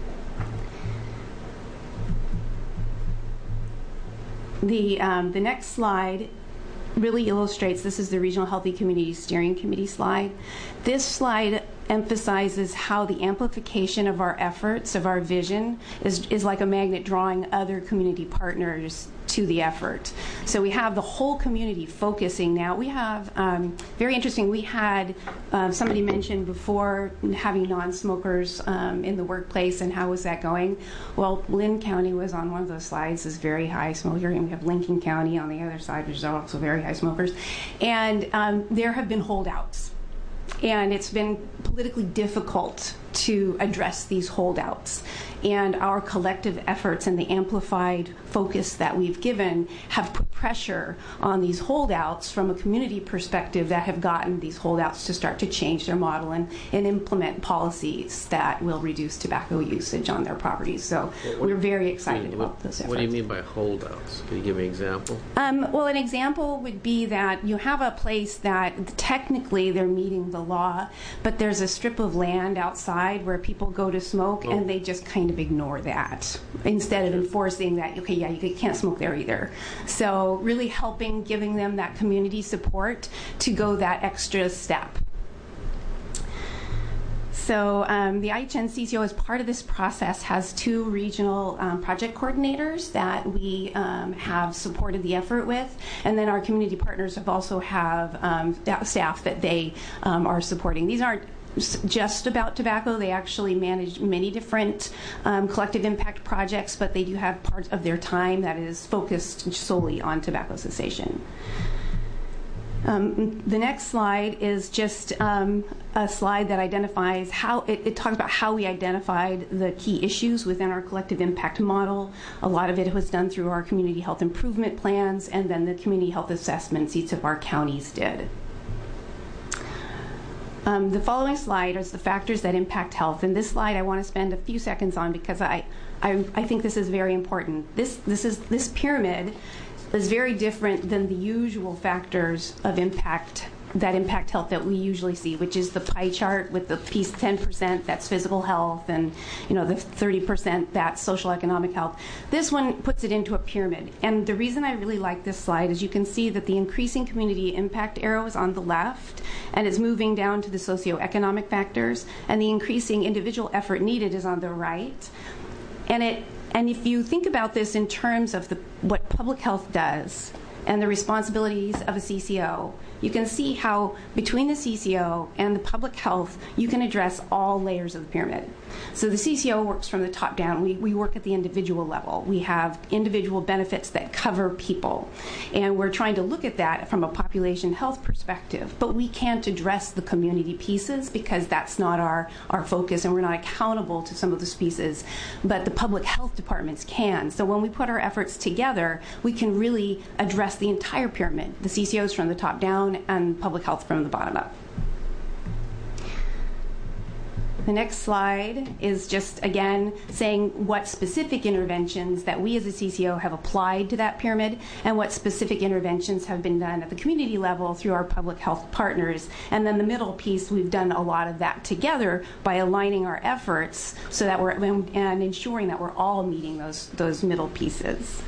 L: The next slide really illustrates, this is the Regional Healthy Community Steering Committee slide. This slide emphasizes how the amplification of our efforts, of our vision, is like a magnet drawing other community partners to the effort. So we have the whole community focusing now. We have, very interesting, we had somebody mentioned before having non-smokers in the workplace and how was that going? Well, Lynn County was on one of those slides, is very high smoker, and we have Lincoln County on the other side, which is also very high smokers. And there have been holdouts. And it's been politically difficult to address these holdouts. And our collective efforts and the amplified focus that we've given have put pressure on these holdouts from a community perspective that have gotten these holdouts to start to change their model and implement policies that will reduce tobacco usage on their properties. So we're very excited about those efforts.
C: What do you mean by holdouts? Can you give me an example?
L: Well, an example would be that you have a place that technically they're meeting the law, but there's a strip of land outside where people go to smoke, and they just kind of ignore that instead of enforcing that, okay, yeah, you can't smoke there either. So really helping, giving them that community support to go that extra step. So the IHN CCO, as part of this process, has 2 regional project coordinators that we have supported the effort with, and then our community partners have also have staff that they are supporting. These aren't just about tobacco. They actually manage many different collective impact projects, but they do have part of their time that is focused solely on tobacco cessation. The next slide is just a slide that identifies how it talks about how we identified the key issues within our collective impact model. A lot of it was done through our community health improvement plans, and then the community health assessments each of our counties did. The following slide is the factors that impact health, and this slide I want to spend a few seconds on because I think this is very important. This pyramid is very different than the usual factors of impact that impact health that we usually see, which is the pie chart with the piece 10% that's physical health and the 30% that's social economic health. This one puts it into a pyramid. And the reason I really like this slide is you can see that the increasing community impact arrow is on the left and it's moving down to the socioeconomic factors, and the increasing individual effort needed is on the right. And if you think about this in terms of what public health does and the responsibilities of a CCO, you can see how between the CCO and the public health, you can address all layers of the pyramid. So the CCO works from the top down. We work at the individual level. We have individual benefits that cover people. And we're trying to look at that from a population health perspective. But we can't address the community pieces because that's not our focus, and we're not accountable to some of those pieces. But the public health departments can. So when we put our efforts together, we can really address the entire pyramid, the CCOs from the top down and public health from the bottom up. The next slide is just, again, saying what specific interventions that we as a CCO have applied to that pyramid and what specific interventions have been done at the community level through our public health partners. And then the middle piece, we've done a lot of that together by aligning our efforts so that and ensuring that we're all meeting those middle pieces.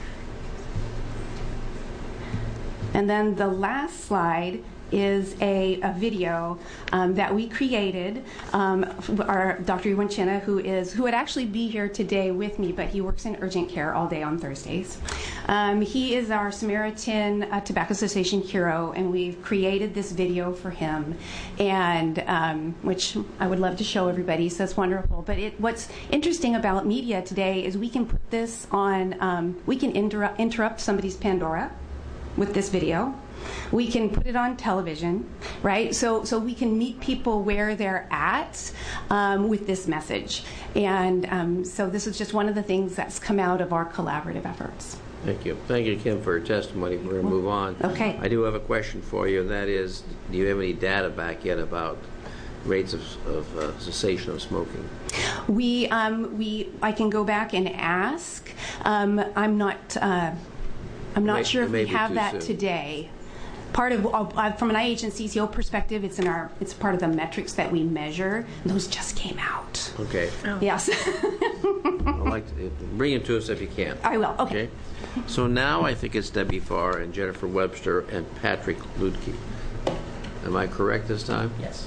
L: And then the last slide is a video that we created. Our Dr. Ewan Chinna, who would actually be here today with me, but he works in urgent care all day on Thursdays. He is our Samaritan Tobacco Cessation hero, and we've created this video for him, and which I would love to show everybody, so it's wonderful. But what's interesting about media today is we can put this on, we can interrupt somebody's Pandora with this video. We can put it on television, right? So we can meet people where they're at with this message. And so this is just one of the things that's come out of our collaborative efforts.
C: Thank you. Thank you, Kim, for your testimony. We're going to move on.
L: Okay.
C: I do have a question for you, and that is, do you have any data back yet about rates of cessation of smoking?
L: I can go back and ask. I'm not sure if we have that today. Part of from an IH and CCO perspective, it's part of the metrics that we measure. Those just came out.
C: Okay.
L: Oh. Yes.
C: I'd like to bring it to us if you can.
L: I will. Okay.
C: So now I think it's Debbie Farr and Jennifer Webster and Patrick Ludke. Am I correct this time?
K: Yes.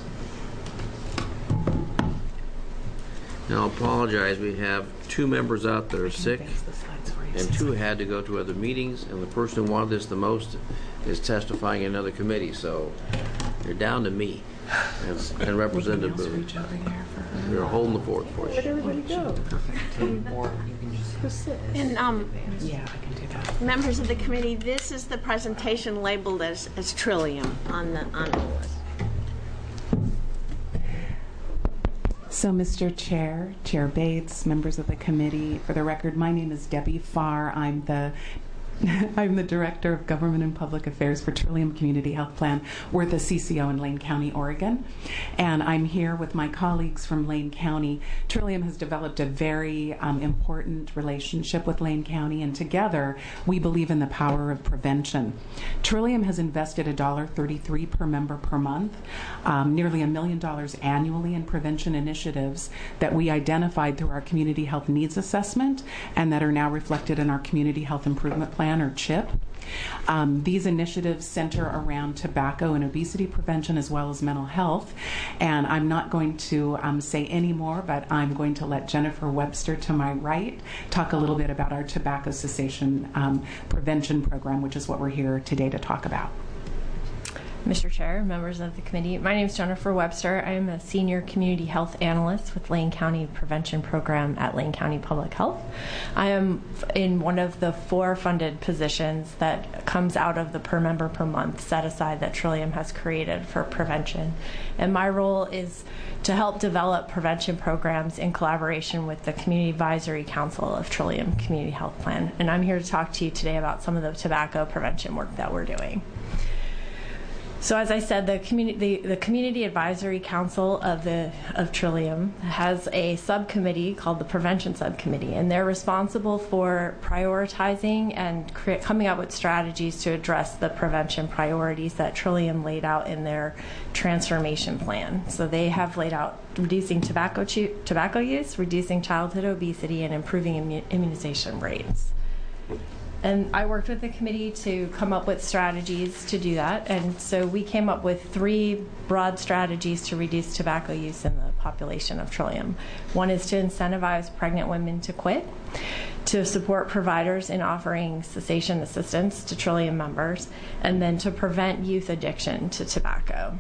C: Now, I apologize. We have two members out that are sick, and two had to go to other meetings, and the person who wanted this the most is testifying in another committee, so you're down to me and Representative Boone. We're holding the fort for you.
B: Where'd everybody go?
A: And
K: Yeah, I can do that.
A: members of the committee, this is the presentation labeled as Trillium on the list.
M: So, Mr. Chair, Chair Bates, members of the committee, for the record, my name is Debbie Farr. I'm the Director of Government and Public Affairs for Trillium Community Health Plan. We're the CCO in Lane County, Oregon. And I'm here with my colleagues from Lane County. Trillium has developed a very important relationship with Lane County, and together we believe in the power of prevention. Trillium has invested $1.33 per member per month, nearly $1 million annually in prevention initiatives that we identified through our Community Health Needs Assessment and that are now reflected in our Community Health Improvement Plan, or CHIP. These initiatives center around tobacco and obesity prevention as well as mental health. And I'm not going to say any more, but I'm going to let Jennifer Webster to my right talk a little bit about our tobacco cessation prevention program, which is what we're here today to talk about.
N: Mr. Chair, members of the committee, my name is Jennifer Webster. I am a senior community health analyst with Lane County Prevention Program at Lane County Public Health. I am in one of the 4 funded positions that comes out of the per member per month set aside that Trillium has created for prevention. And my role is to help develop prevention programs in collaboration with the Community Advisory Council of Trillium Community Health Plan. And I'm here to talk to you today about some of the tobacco prevention work that we're doing. So as I said, the Community Advisory Council of Trillium has a subcommittee called the Prevention Subcommittee, and they're responsible for prioritizing and coming up with strategies to address the prevention priorities that Trillium laid out in their transformation plan. So they have laid out reducing tobacco use, reducing childhood obesity, and improving immunization rates. And I worked with the committee to come up with strategies to do that. And so we came up with 3 broad strategies to reduce tobacco use in the population of Trillium. One is to incentivize pregnant women to quit, to support providers in offering cessation assistance to Trillium members, and then to prevent youth addiction to tobacco.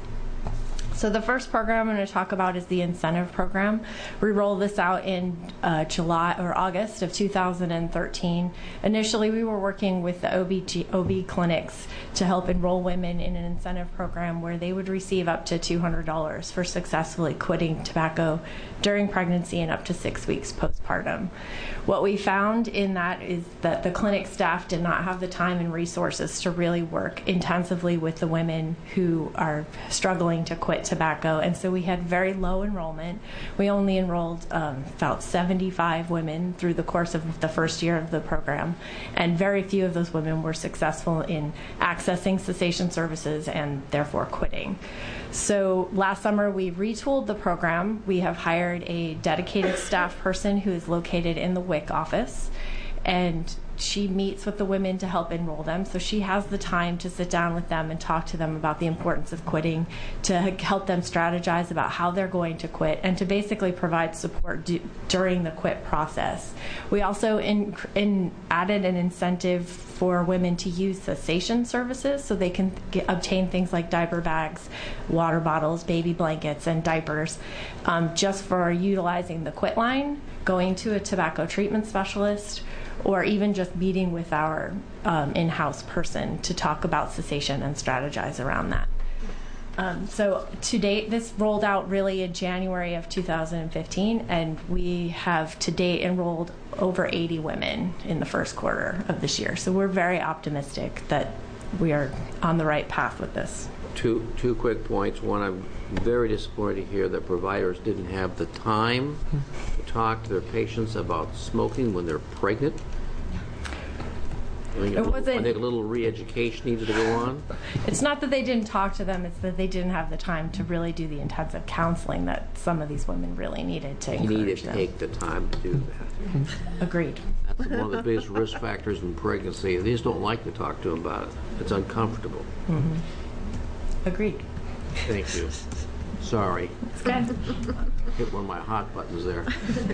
N: So the first program I'm going to talk about is the incentive program. We rolled this out in August of 2013. Initially, we were working with the OB clinics to help enroll women in an incentive program where they would receive up to $200 for successfully quitting tobacco during pregnancy and up to 6 weeks postpartum. What we found in that is that the clinic staff did not have the time and resources to really work intensively with the women who are struggling to quit tobacco, and so we had very low enrollment. We only enrolled about 75 women through the course of the first year of the program, and very few of those women were successful in accessing cessation services and therefore quitting. So last summer we retooled the program. We have hired a dedicated staff person who is located in the WIC office, and she meets with the women to help enroll them. So she has the time to sit down with them and talk to them about the importance of quitting, to help them strategize about how they're going to quit, and to basically provide support during the quit process. We also added an incentive for women to use cessation services so they can obtain things like diaper bags, water bottles, baby blankets, and diapers just for utilizing the quit line, going to a tobacco treatment specialist, or even just meeting with our in-house person to talk about cessation and strategize around that. So to date, this rolled out really in January of 2015, and we have to date enrolled over 80 women in the first quarter of this year. So we're very optimistic that we are on the right path with this.
C: Two quick points. One, I'm very disappointed to hear that providers didn't have the time to talk to their patients about smoking when they're pregnant. I think a little re-education needed to go on.
N: It's not that they didn't talk to them, it's that they didn't have the time to really do the intensive counseling that some of these women really needed to encourage them.
C: You need to take the time to do that.
N: Agreed.
C: That's one of the biggest risk factors in pregnancy. They just don't like to talk to them about it. It's uncomfortable.
N: Mm-hmm. Agreed.
C: Thank you. Sorry.
N: It's good.
C: Hit one of my hot buttons there.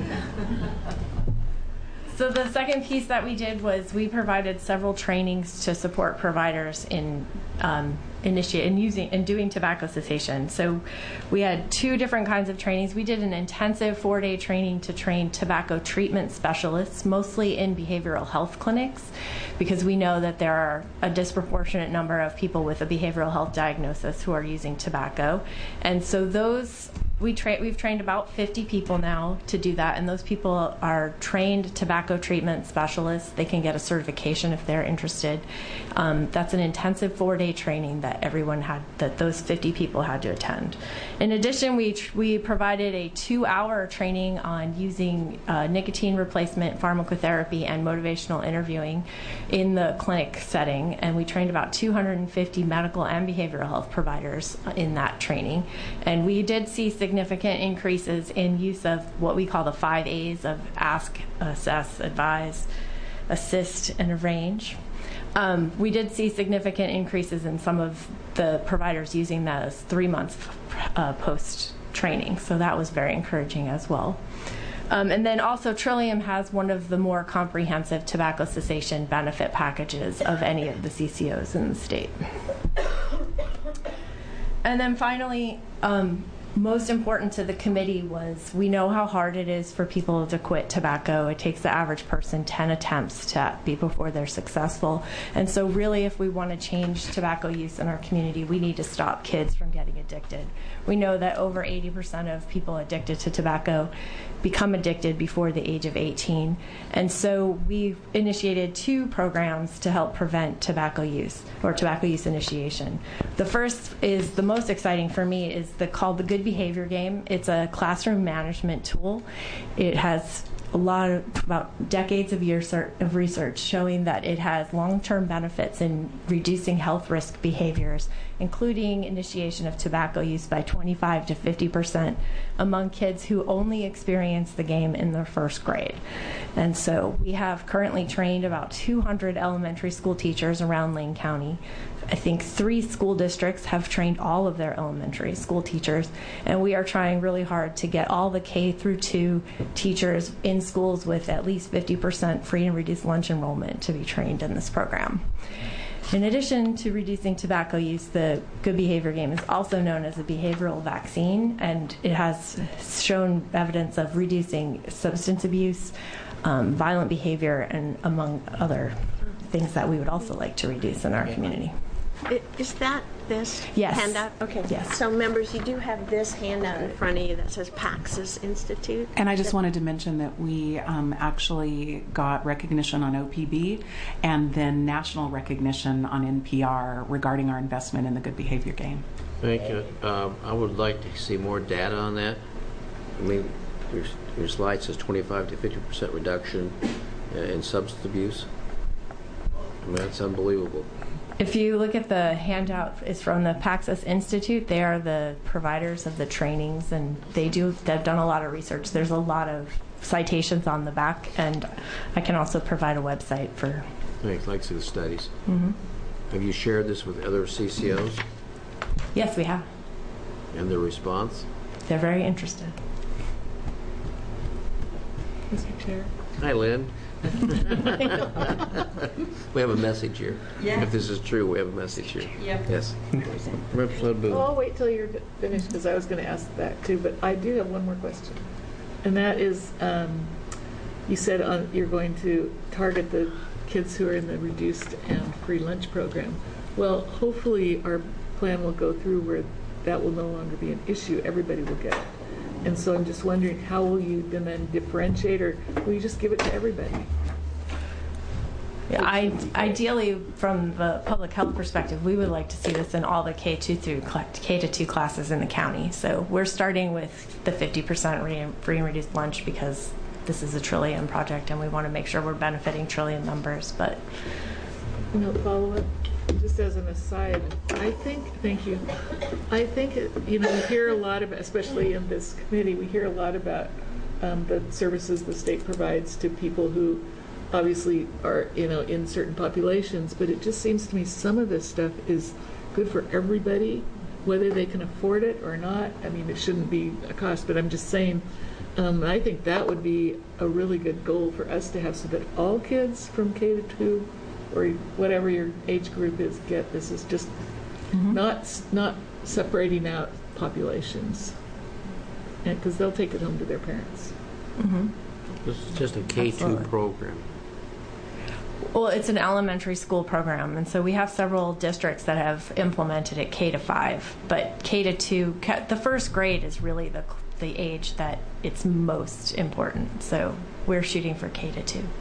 N: So the second piece that we did was we provided several trainings to support providers in doing tobacco cessation. So we had 2 different kinds of trainings. We did an intensive 4-day training to train tobacco treatment specialists, mostly in behavioral health clinics, because we know that there are a disproportionate number of people with a behavioral health diagnosis who are using tobacco. And so we've trained about 50 people now to do that, and those people are trained tobacco treatment specialists. They can get a certification if they're interested. That's an intensive 4-day training that those 50 people had to attend. In addition, we provided a 2-hour training on using nicotine replacement pharmacotherapy and motivational interviewing in the clinic setting, and we trained about 250 medical and behavioral health providers in that training. And we did see significant increases in use of what we call the 5 A's of ask, assess, advise, assist, and arrange. We did see significant increases in some of the providers using that as 3 months post-training, so that was very encouraging as well. And then also Trillium has one of the more comprehensive tobacco cessation benefit packages of any of the CCOs in the state. And then finally, most important to the committee was we know how hard it is for people to quit tobacco. It takes the average person 10 attempts to be before they're successful. And so really, if we want to change tobacco use in our community, we need to stop kids from getting addicted. We know that over 80% of people addicted to tobacco become addicted before the age of 18. And so we've initiated 2 programs to help prevent tobacco use or tobacco use initiation. The first is the most exciting for me is called the Good Behavior Game. It's a classroom management tool. It has about decades of years of research showing that it has long-term benefits in reducing health risk behaviors, including initiation of tobacco use by 25 to 50% among kids who only experience the game in their first grade. And so we have currently trained about 200 elementary school teachers around Lane County. I think 3 school districts have trained all of their elementary school teachers, and we are trying really hard to get all the K through 2 teachers in schools with at least 50% free and reduced lunch enrollment to be trained in this program. In addition to reducing tobacco use, the Good Behavior Game is also known as a behavioral vaccine, and it has shown evidence of reducing substance abuse, violent behavior, and among other things that we would also like to reduce in our community.
A: Is that this
N: Yes.
A: handout? Okay.
N: Yes.
A: So members, you do have this handout in front of you that says Paxos Institute.
M: And I just wanted to mention that we actually got recognition on OPB and then national recognition on NPR regarding our investment in the Good Behavior Game.
C: Thank you. I would like to see more data on that. I mean, your slide says 25 to 50% reduction in substance abuse. I mean, that's unbelievable.
N: If you look at the handout, it's from the Paxos Institute. They are the providers of the trainings, and they've done a lot of research. There's a lot of citations on the back, and I can also provide a website for.
C: Thanks. I'd like to see the studies.
N: Mm-hmm.
C: Have you shared this with other CCOs?
N: Yes, we have.
C: And their response?
N: They're very interested.
B: Mr. Chair.
C: Hi, Lynn. We have a message here.
B: Yeah.
C: If this is true, we have a message here.
B: Yep.
C: Yes. Representative Boone.
B: Well, I'll wait till you're finished because I was going to ask that too, but I do have one more question. And that is, you said you're going to target the kids who are in the reduced and free lunch program. Well, hopefully our plan will go through where that will no longer be an issue. Everybody will get it. And so I'm just wondering, how will you then differentiate, or will you just give it to everybody?
N: Yeah, ideally, from the public health perspective, we would like to see this in all the K-2 classes in the county. So we're starting with the 50% free and reduced lunch because this is a Trillium project, and we want to make sure we're benefiting Trillium members. But
B: Follow up. Just as an aside, thank you. I think, we hear a lot about, especially in this committee, we hear a lot about the services the state provides to people who obviously are, in certain populations, but it just seems to me some of this stuff is good for everybody, whether they can afford it or not. I mean, it shouldn't be a cost, but I'm just saying, I think that would be a really good goal for us to have so that all kids from K to 2 or whatever your age group is get this. Is just not separating out populations, because they'll take it home to their parents.
N: Mm-hmm.
C: This is just a K2
N: Absolutely.
C: program.
N: Well, it's an elementary school program, and so we have several districts that have implemented it K to 5. But K to 2, the first grade is really the age that it's most important. So we're shooting for K to 2.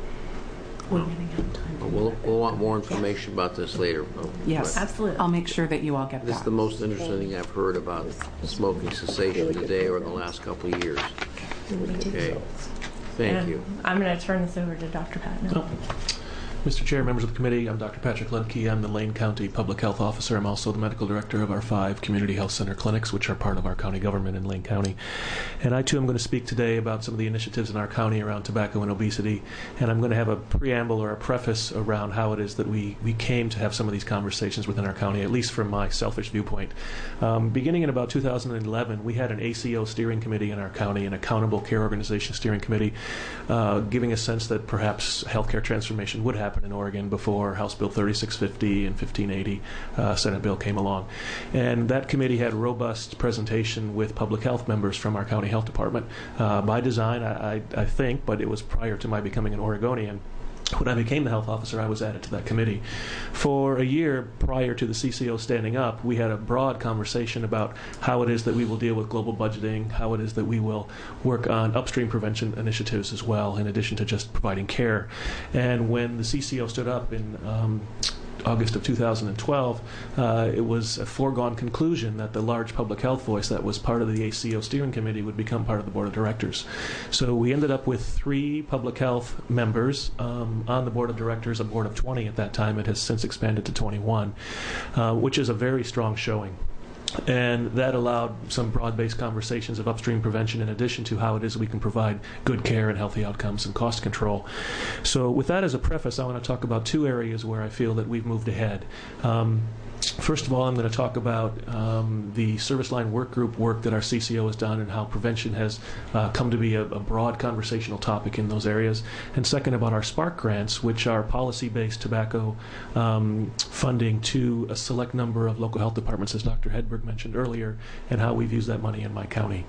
C: We'll want more information about this later.
M: Yes,
N: absolutely.
M: I'll make sure that you all get
C: This is
M: that.
C: the most interesting thing I've heard about smoking cessation today or in the last couple of years. Okay. Thank you.
N: I'm going to turn this over to Dr. Pat now.
O: Mr. Chair, members of the committee, I'm Dr. Patrick Lemke. I'm the Lane County Public Health Officer. I'm also the medical director of our 5 community health center clinics, which are part of our county government in Lane County. And I, too, am going to speak today about some of the initiatives in our county around tobacco and obesity. And I'm going to have a preamble or a preface around how it is that we came to have some of these conversations within our county, at least from my selfish viewpoint. Beginning in about 2011, we had an ACO steering committee in our county, an Accountable Care Organization steering committee, giving a sense that perhaps healthcare transformation would happen happen in Oregon before House Bill 3650 and 1580 Senate bill came along. And that committee had robust presentation with public health members from our county health department. By design, I think, but it was prior to my becoming an Oregonian. When I became the health officer, I was added to that committee. For a year prior to the CCO standing up, we had a broad conversation about how it is that we will deal with global budgeting, how it is that we will work on upstream prevention initiatives as well, in addition to just providing care. And when the CCO stood up in August of 2012, it was a foregone conclusion that the large public health voice that was part of the ACO steering committee would become part of the board of directors. So we ended up with 3 public health members on the board of directors, a board of 20 at that time. It has since expanded to 21, which is a very strong showing. And that allowed some broad-based conversations of upstream prevention in addition to how it is we can provide good care and healthy outcomes and cost control. So with that as a preface, I want to talk about 2 areas where I feel that we've moved ahead. First of all, I'm going to talk about the service line work group work that our CCO has done and how prevention has come to be a broad conversational topic in those areas. And second, about our Spark grants, which are policy-based tobacco funding to a select number of local health departments, as Dr. Hedberg mentioned earlier, and how we've used that money in my county.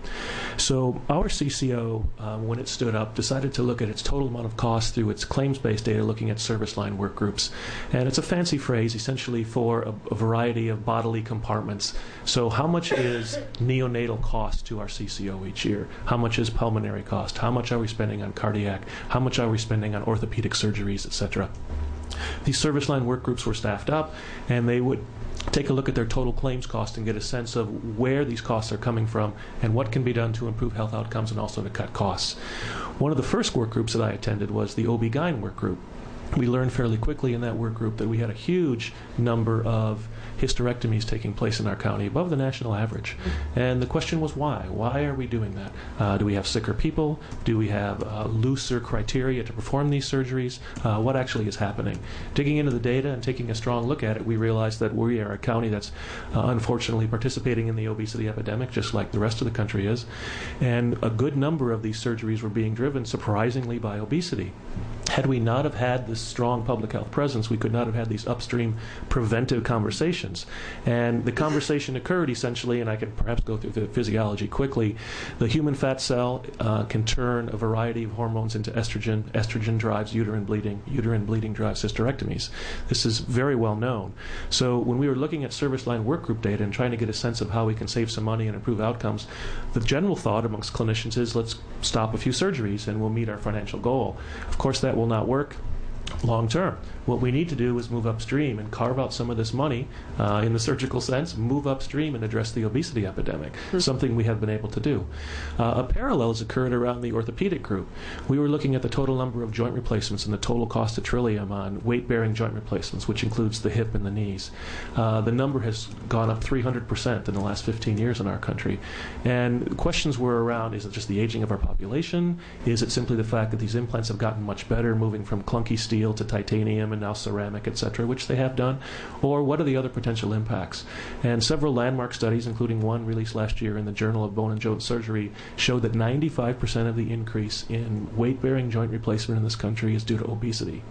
O: So our CCO, when it stood up, decided to look at its total amount of cost through its claims-based data, looking at service line work groups. And it's a fancy phrase, essentially, for a variety of bodily compartments. So how much is neonatal cost to our CCO each year? How much is pulmonary cost? How much are we spending on cardiac? How much are we spending on orthopedic surgeries, etc.? These service line work groups were staffed up, and they would take a look at their total claims cost and get a sense of where these costs are coming from and what can be done to improve health outcomes and also to cut costs. One of the first work groups that I attended was the OB-GYN work group. We learned fairly quickly in that work group that we had a huge number of hysterectomies taking place in our county, above the national average. And the question was why? Why are we doing that? Do we have sicker people? Do we have looser criteria to perform these surgeries? What actually is happening? Digging into the data and taking a strong look at it, we realized that we are a county that's unfortunately participating in the obesity epidemic, just like the rest of the country is. And a good number of these surgeries were being driven, surprisingly, by obesity. Had we not have had this strong public health presence, we could not have had these upstream preventive conversations. And the conversation occurred essentially, and I can perhaps go through the physiology quickly. The human fat cell can turn a variety of hormones into estrogen. Estrogen drives uterine bleeding. Uterine bleeding drives hysterectomies. This is very well known. So when we were looking at service line work group data and trying to get a sense of how we can save some money and improve outcomes, the general thought amongst clinicians is let's stop a few surgeries and we'll meet our financial goal. Of course, that will not work long term. What we need to do is move upstream and carve out some of this money, in the surgical sense, move upstream and address the obesity epidemic, something we have been able to do. A parallel has occurred around the orthopedic group. We were looking at the total number of joint replacements and the total cost of Trillium on weight-bearing joint replacements, which includes the hip and the knees. The number has gone up 300% in the last 15 years in our country. And questions were around, is it just the aging of our population? Is it simply the fact that these implants have gotten much better, moving from clunky steel to titanium and now ceramic, etc., which they have done? Or what are the other potential impacts? And several landmark studies, including one released last year in the Journal of Bone and Joint Surgery, showed that 95% of the increase in weight-bearing joint replacement in this country is due to obesity.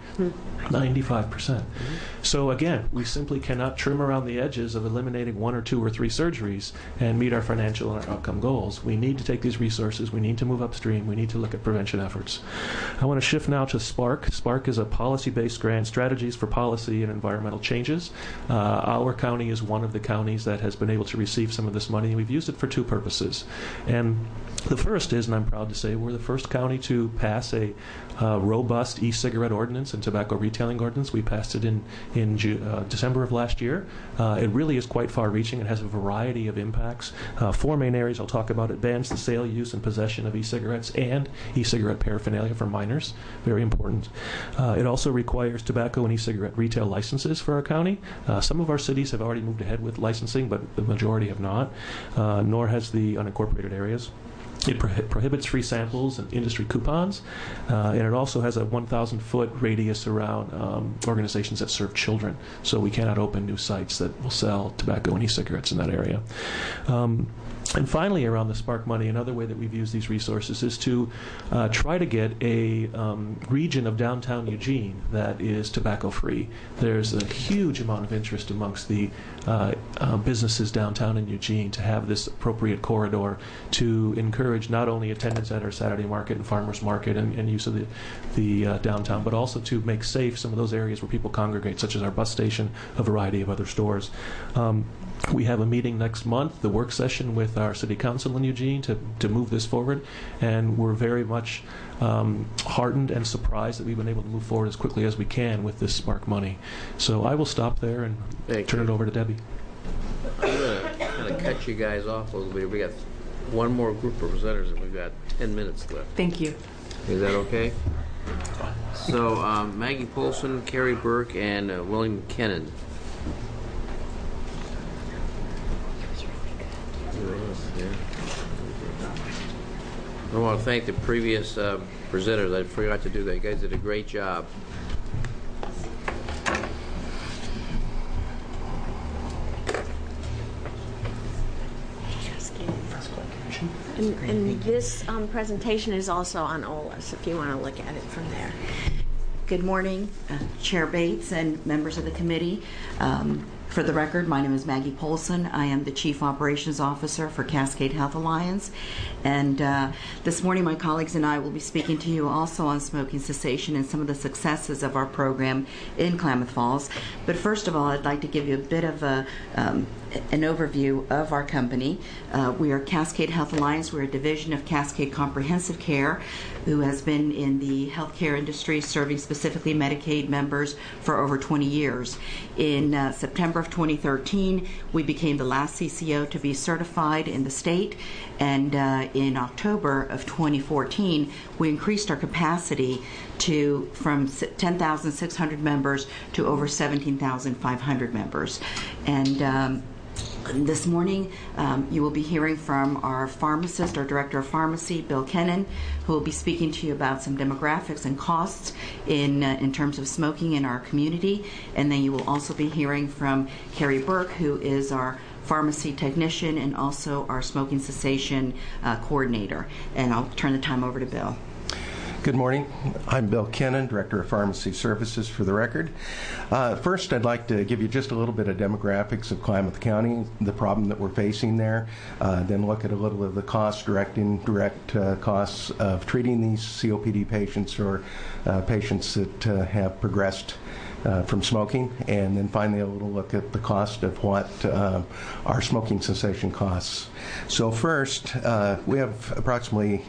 O: 95%. So again, we simply cannot trim around the edges of eliminating 1 or 2 or 3 surgeries and meet our financial and our outcome goals. We need to take these resources, we need to move upstream, we need to look at prevention efforts. I want to shift now to Spark. Spark is a policy-based grant, strategies for policy and environmental changes. Our county is one of the counties that has been able to receive some of this money, and we've used it for 2 purposes. And the first is, and I'm proud to say, we're the first county to pass a robust e-cigarette ordinance and tobacco retailing ordinance. We passed it in December of last year. It really is quite far-reaching. It has a variety of impacts. 4 main areas I'll talk about. It bans the sale, use, and possession of e-cigarettes and e-cigarette paraphernalia for minors. Very important. It also requires tobacco and e-cigarette retail licenses for our county. Some of our cities have already moved ahead with licensing, but the majority have not, nor has the unincorporated areas. It prohibits free samples and industry coupons, and it also has a 1,000-foot radius around organizations that serve children, so we cannot open new sites that will sell tobacco and e-cigarettes in that area. And finally, around the Spark money, another way that we've used these resources is to try to get a region of downtown Eugene that is tobacco-free. There's a huge amount of interest amongst the businesses downtown in Eugene to have this appropriate corridor to encourage not only attendance at our Saturday market and farmers market and use of the downtown, but also to make safe some of those areas where people congregate, such as our bus station, a variety of other stores. We have a meeting next month, the work session with our city council in Eugene to move this forward, and we're very much heartened and surprised that we've been able to move forward as quickly as we can with this Spark money. So I will stop there and turn it over to Debbie.
C: I'm going to kind of cut you guys off a little bit. We got one more group of presenters, and we've got 10 minutes left.
J: Thank you.
C: Is that okay? So Maggie Polson, Carrie Burke, and William McKinnon. I want to thank the previous presenters. I forgot to do that. You guys did a great job.
A: And this presentation is also on OLS, if you want to look at it from there.
P: Good morning, Chair Bates and members of the committee. For the record, my name is Maggie Polson. I am the Chief Operations Officer for Cascade Health Alliance. And this morning, my colleagues and I will be speaking to you also on smoking cessation and some of the successes of our program in Klamath Falls. But first of all, I'd like to give you a bit of an overview of our company. We are Cascade Health Alliance. We're a division of Cascade Comprehensive Care, who has been in the healthcare industry serving specifically Medicaid members for over 20 years. In September of 2013, we became the last CCO to be certified in the state, and in October of 2014, we increased our capacity from 10,600 members to over 17,500 members. And this morning, you will be hearing from our pharmacist, our director of pharmacy, Bill Kennan, who will be speaking to you about some demographics and costs in terms of smoking in our community. And then you will also be hearing from Carrie Burke, who is our pharmacy technician and also our smoking cessation coordinator. And I'll turn the time over to Bill.
Q: Good morning. I'm Bill Kennan, Director of Pharmacy Services, for the record. First, I'd like to give you just a little bit of demographics of Klamath County, the problem that we're facing there, then look at a little of the costs, direct and indirect costs of treating these COPD patients or patients that have progressed from smoking, and then finally a little look at the cost of what our smoking cessation costs. So first, we have approximately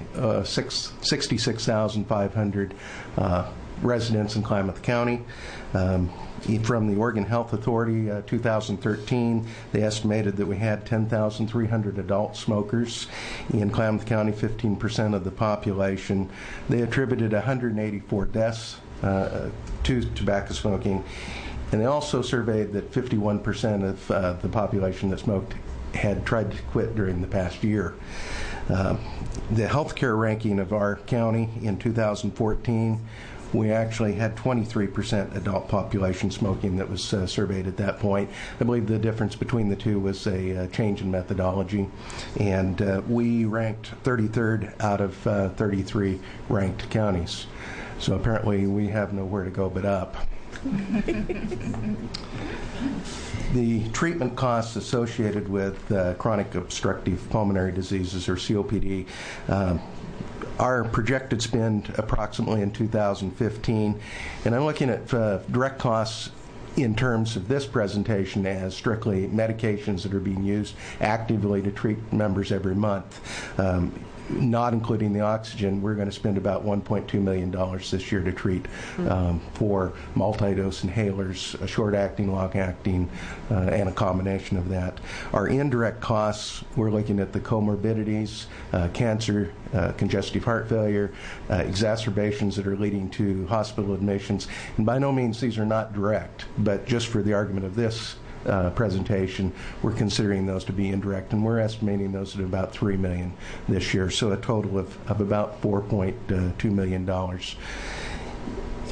Q: 66,500 residents in Klamath County. From the Oregon Health Authority, 2013, they estimated that we had 10,300 adult smokers. In Klamath County, 15% of the population. They attributed 184 deaths to tobacco smoking, and they also surveyed that 51% of the population that smoked had tried to quit during the past year. The healthcare ranking of our county in 2014, we actually had 23% adult population smoking that was surveyed at that point. I believe the difference between the two was a change in methodology, and we ranked 33rd out of 33 ranked counties. So apparently we have nowhere to go but up. The treatment costs associated with chronic obstructive pulmonary diseases, or COPD, are projected spend approximately in 2015. And I'm looking at direct costs in terms of this presentation as strictly medications that are being used actively to treat members every month. Not including the oxygen, we're going to spend about $1.2 million this year to treat for multi-dose inhalers, short-acting, long-acting, and a combination of that. Our indirect costs, we're looking at the comorbidities, cancer, congestive heart failure, exacerbations that are leading to hospital admissions. And by no means these are not direct, but just for the argument of this presentation, we're considering those to be indirect, and we're estimating those at about $3 million this year, so a total of about $4.2 million.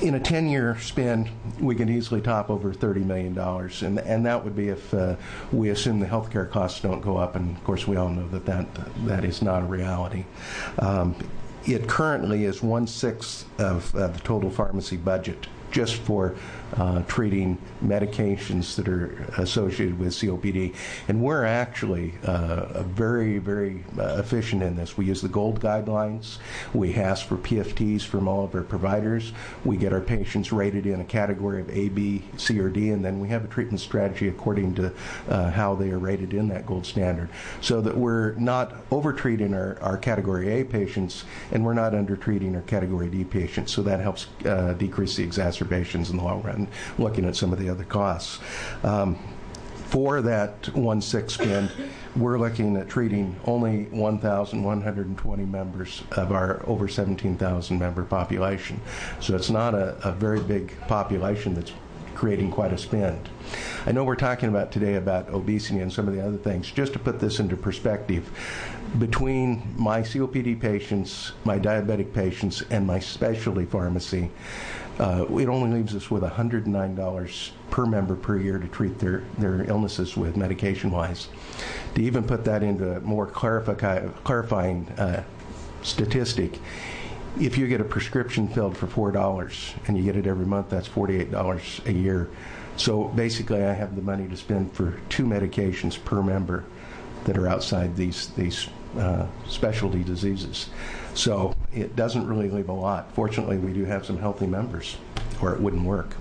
Q: In a 10-year spend, we can easily top over $30 million, and that would be if we assume the healthcare costs don't go up, and of course we all know that is not a reality. It currently is 1/6 of the total pharmacy budget just for treating medications that are associated with COPD. And we're actually very, very efficient in this. We use the GOLD guidelines. We ask for PFTs from all of our providers. We get our patients rated in a category of A, B, C, or D, and then we have a treatment strategy according to how they are rated in that GOLD standard, so that we're not over-treating our category A patients and we're not under-treating our category D patients. So that helps decrease the exacerbations in the long run, looking at some of the other costs. For that 1/6 spend, we're looking at treating only 1,120 members of our over 17,000 member population. So it's not a very big population that's creating quite a spend. I know we're talking about today about obesity and some of the other things. Just to put this into perspective, between my COPD patients, my diabetic patients, and my specialty pharmacy, it only leaves us with $109 per member per year to treat their illnesses with, medication-wise. To even put that into a more clarifying statistic, if you get a prescription filled for $4 and you get it every month, that's $48 a year. So basically I have the money to spend for 2 medications per member that are outside these specialty diseases. So it doesn't really leave a lot. Fortunately, we do have some healthy members, or it wouldn't work.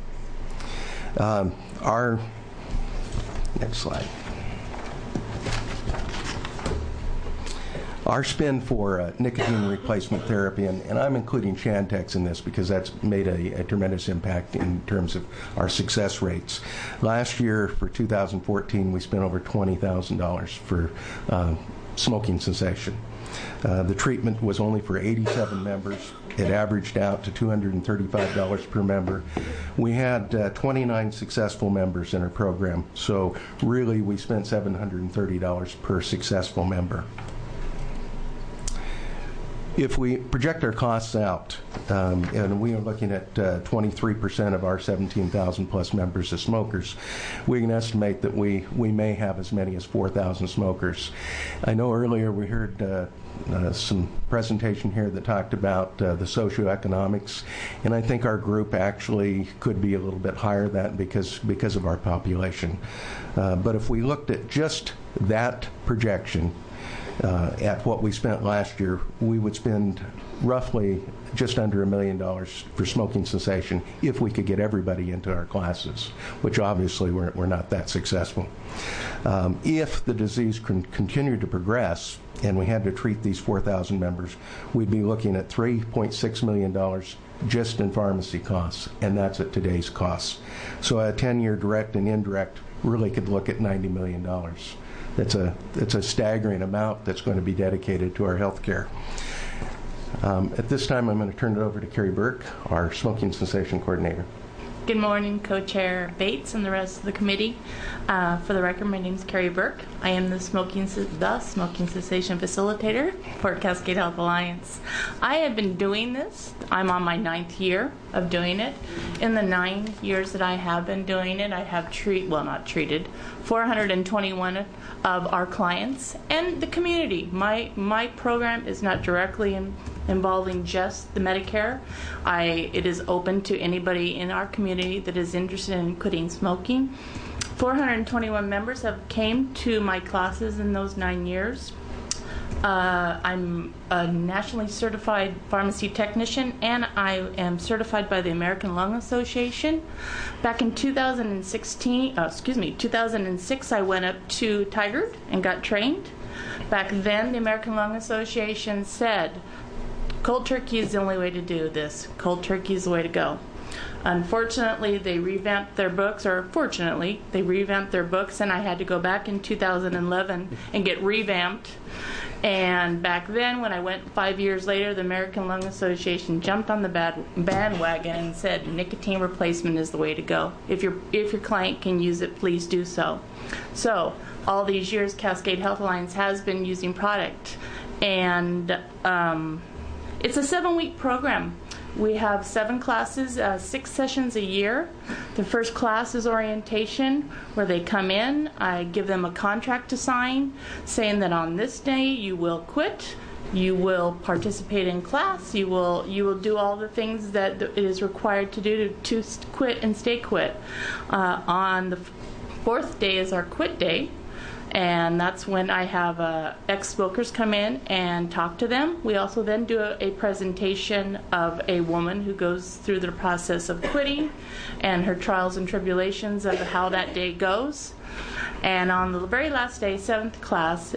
Q: Next slide. Our spend for nicotine replacement therapy, and I'm including Chantix in this because that's made a tremendous impact in terms of our success rates. Last year, for 2014, we spent over $20,000 for smoking cessation. The treatment was only for 87 members. It averaged out to $235 per member. We had 29 successful members in our program, so really we spent $730 per successful member. If we project our costs out, and we are looking at 23% of our 17,000 plus members as smokers, we can estimate that we may have as many as 4,000 smokers. I know earlier we heard some presentation here that talked about the socioeconomics, and I think our group actually could be a little bit higher than that because of our population. But if we looked at just that projection, at what we spent last year, we would spend roughly just under $1 million for smoking cessation if we could get everybody into our classes, which obviously we're not that successful. If the disease continued to progress and we had to treat these 4,000 members, we'd be looking at $3.6 million just in pharmacy costs, and that's at today's costs. So a 10-year direct and indirect really could look at $90 million. It's a staggering amount that's going to be dedicated to our health care. At this time, I'm going to turn it over to Carrie Burke, our smoking cessation coordinator.
R: Good morning, Co-Chair Bates and the rest of the committee. For the record, my name is Carrie Burke. I am the smoking cessation facilitator for Cascade Health Alliance. I have been doing this. I'm on my 9th year of doing it. In the 9 years that I have been doing it, I have 421 of our clients and the community. My program is not directly involving just the Medicare. It is open to anybody in our community that is interested in quitting smoking. 421 members have came to my classes in those 9 years. I'm a nationally certified pharmacy technician, and I am certified by the American Lung Association. Back in 2006, I went up to Tigard and got trained. Back then, the American Lung Association said, cold turkey is the only way to do this. Cold turkey is the way to go. Unfortunately, they revamped their books, or fortunately, they revamped their books, and I had to go back in 2011 and get revamped. And back then, when I went 5 years later, the American Lung Association jumped on the bandwagon and said nicotine replacement is the way to go. If your client can use it, please do so. So all these years, Cascade Health Alliance has been using product, and it's a 7-week program. We have 7 classes, 6 sessions a year. The first class is orientation, where they come in. I give them a contract to sign saying that on this day you will quit, you will participate in class, you will do all the things that it is required to do to quit and stay quit. On the 4th day is our quit day. And that's when I have ex-smokers come in and talk to them. We also then do a presentation of a woman who goes through the process of quitting and her trials and tribulations of how that day goes. And on the very last day, 7th class,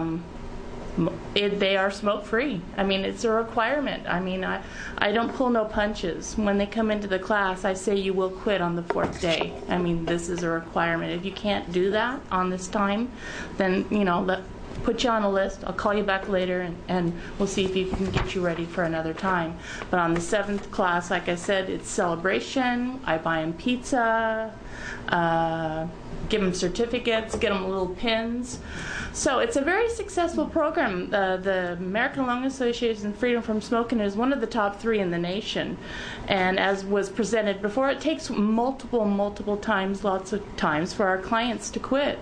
R: they are smoke-free. I mean, it's a requirement. I mean, I don't pull no punches. When they come into the class, I say you will quit on the 4th day. I mean, this is a requirement. If you can't do that on this time, then, put you on a list. I'll call you back later, and we'll see if we can get you ready for another time. But on the 7th class, like I said, it's celebration. I buy them pizza, give them certificates, get them little pins. So it's a very successful program. The American Lung Association Freedom from Smoking is one of the top 3 in the nation. And as was presented before, it takes multiple times, lots of times, for our clients to quit.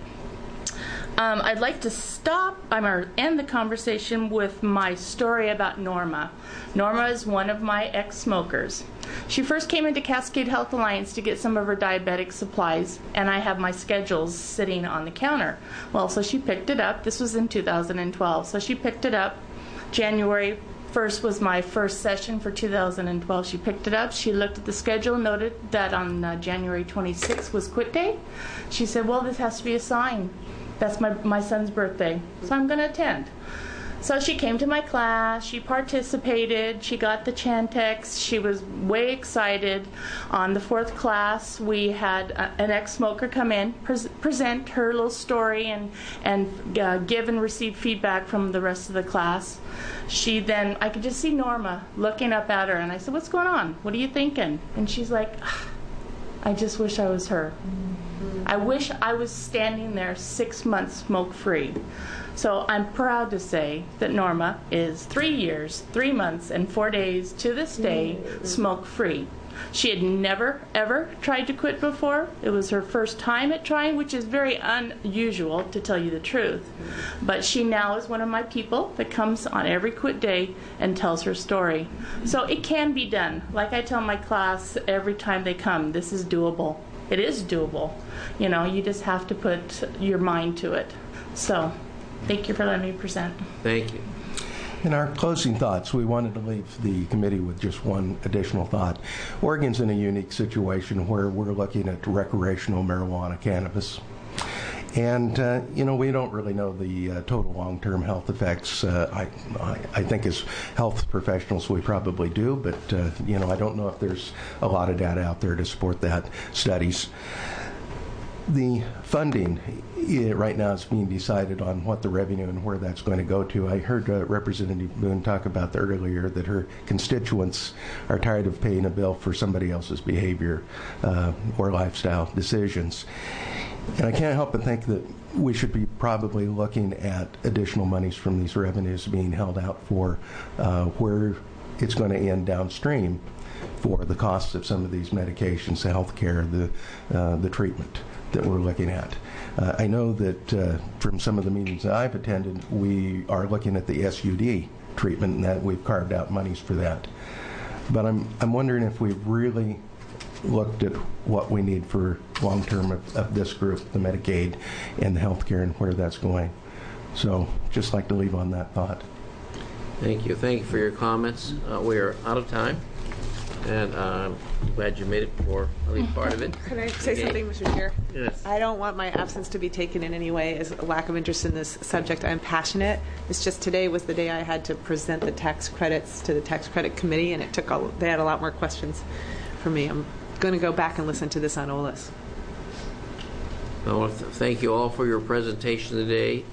R: I'd like to end the conversation with my story about Norma. Norma is one of my ex-smokers. She first came into Cascade Health Alliance to get some of her diabetic supplies, and I have my schedules sitting on the counter. Well, so she picked it up. This was in 2012. So she picked it up. January 1st was my first session for 2012. She picked it up. She looked at the schedule, noted that on January 26th was quit day. She said, well, this has to be a sign. That's my son's birthday, so I'm going to attend. So she came to my class, she participated, she got the Chantix, she was way excited. On the 4th class, we had an ex-smoker come in, present her little story, and give and receive feedback from the rest of the class. I could just see Norma looking up at her, and I said, what's going on? What are you thinking? And she's like, I just wish I was her. I wish I was standing there 6 months smoke-free. So I'm proud to say that Norma is 3 years, 3 months, and 4 days to this day smoke-free. She had never, ever tried to quit before. It was her first time at trying, which is very unusual, to tell you the truth. But she now is one of my people that comes on every quit day and tells her story. So it can be done. Like I tell my class every time they come, this is doable. It is doable. You just have to put your mind to it. So thank you for letting me present.
C: Thank you.
Q: In our closing thoughts, we wanted to leave the committee with just one additional thought. Oregon's in a unique situation where we're looking at recreational marijuana cannabis. And, we don't really know the total long-term health effects. I think as health professionals we probably do, but, I don't know if there's a lot of data out there to support that studies. The funding right now is being decided on what the revenue and where that's going to go to. I heard Representative Boone talk about earlier that her constituents are tired of paying a bill for somebody else's behavior or lifestyle decisions. And I can't help but think that we should be probably looking at additional monies from these revenues being held out for where it's going to end downstream for the costs of some of these medications, the health care, the treatment that we're looking at. I know that from some of the meetings that I've attended, we are looking at the SUD treatment and that we've carved out monies for that. But I'm wondering if we've really looked at what we need for long-term of this group, the Medicaid and the health care, and where that's going. So just like to leave on that thought.
C: Thank you. Thank you for your comments. We are out of time, and I'm glad you made it for at least part of it.
K: Can I say something, Mr. Chair?
C: Yes.
K: I don't want my absence to be taken in any way as a lack of interest in this subject. I'm passionate. It's just today was the day I had to present the tax credits to the tax credit committee, and they had a lot more questions for me. I'm going to go back and listen to this on OLS.
C: Well, thank you all for your presentation today.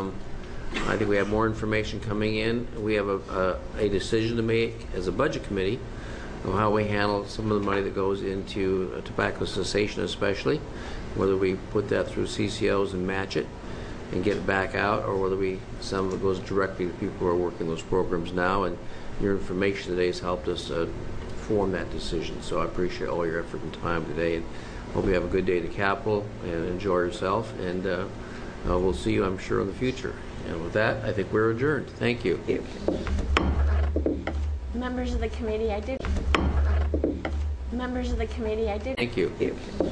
C: I think we have more information coming in. We have a decision to make as a budget committee of how we handle some of the money that goes into tobacco cessation, especially whether we put that through CCOs and match it and get it back out, or whether some of it goes directly to people who are working those programs now. And your information today has helped us inform that decision. So I appreciate all your effort and time today, and hope you have a good day at the Capitol and enjoy yourself. And we'll see you, I'm sure, in the future. And with that, I think we're adjourned. Thank you.
A: Members of the committee, I did. Members of the committee, I did.
C: Thank you.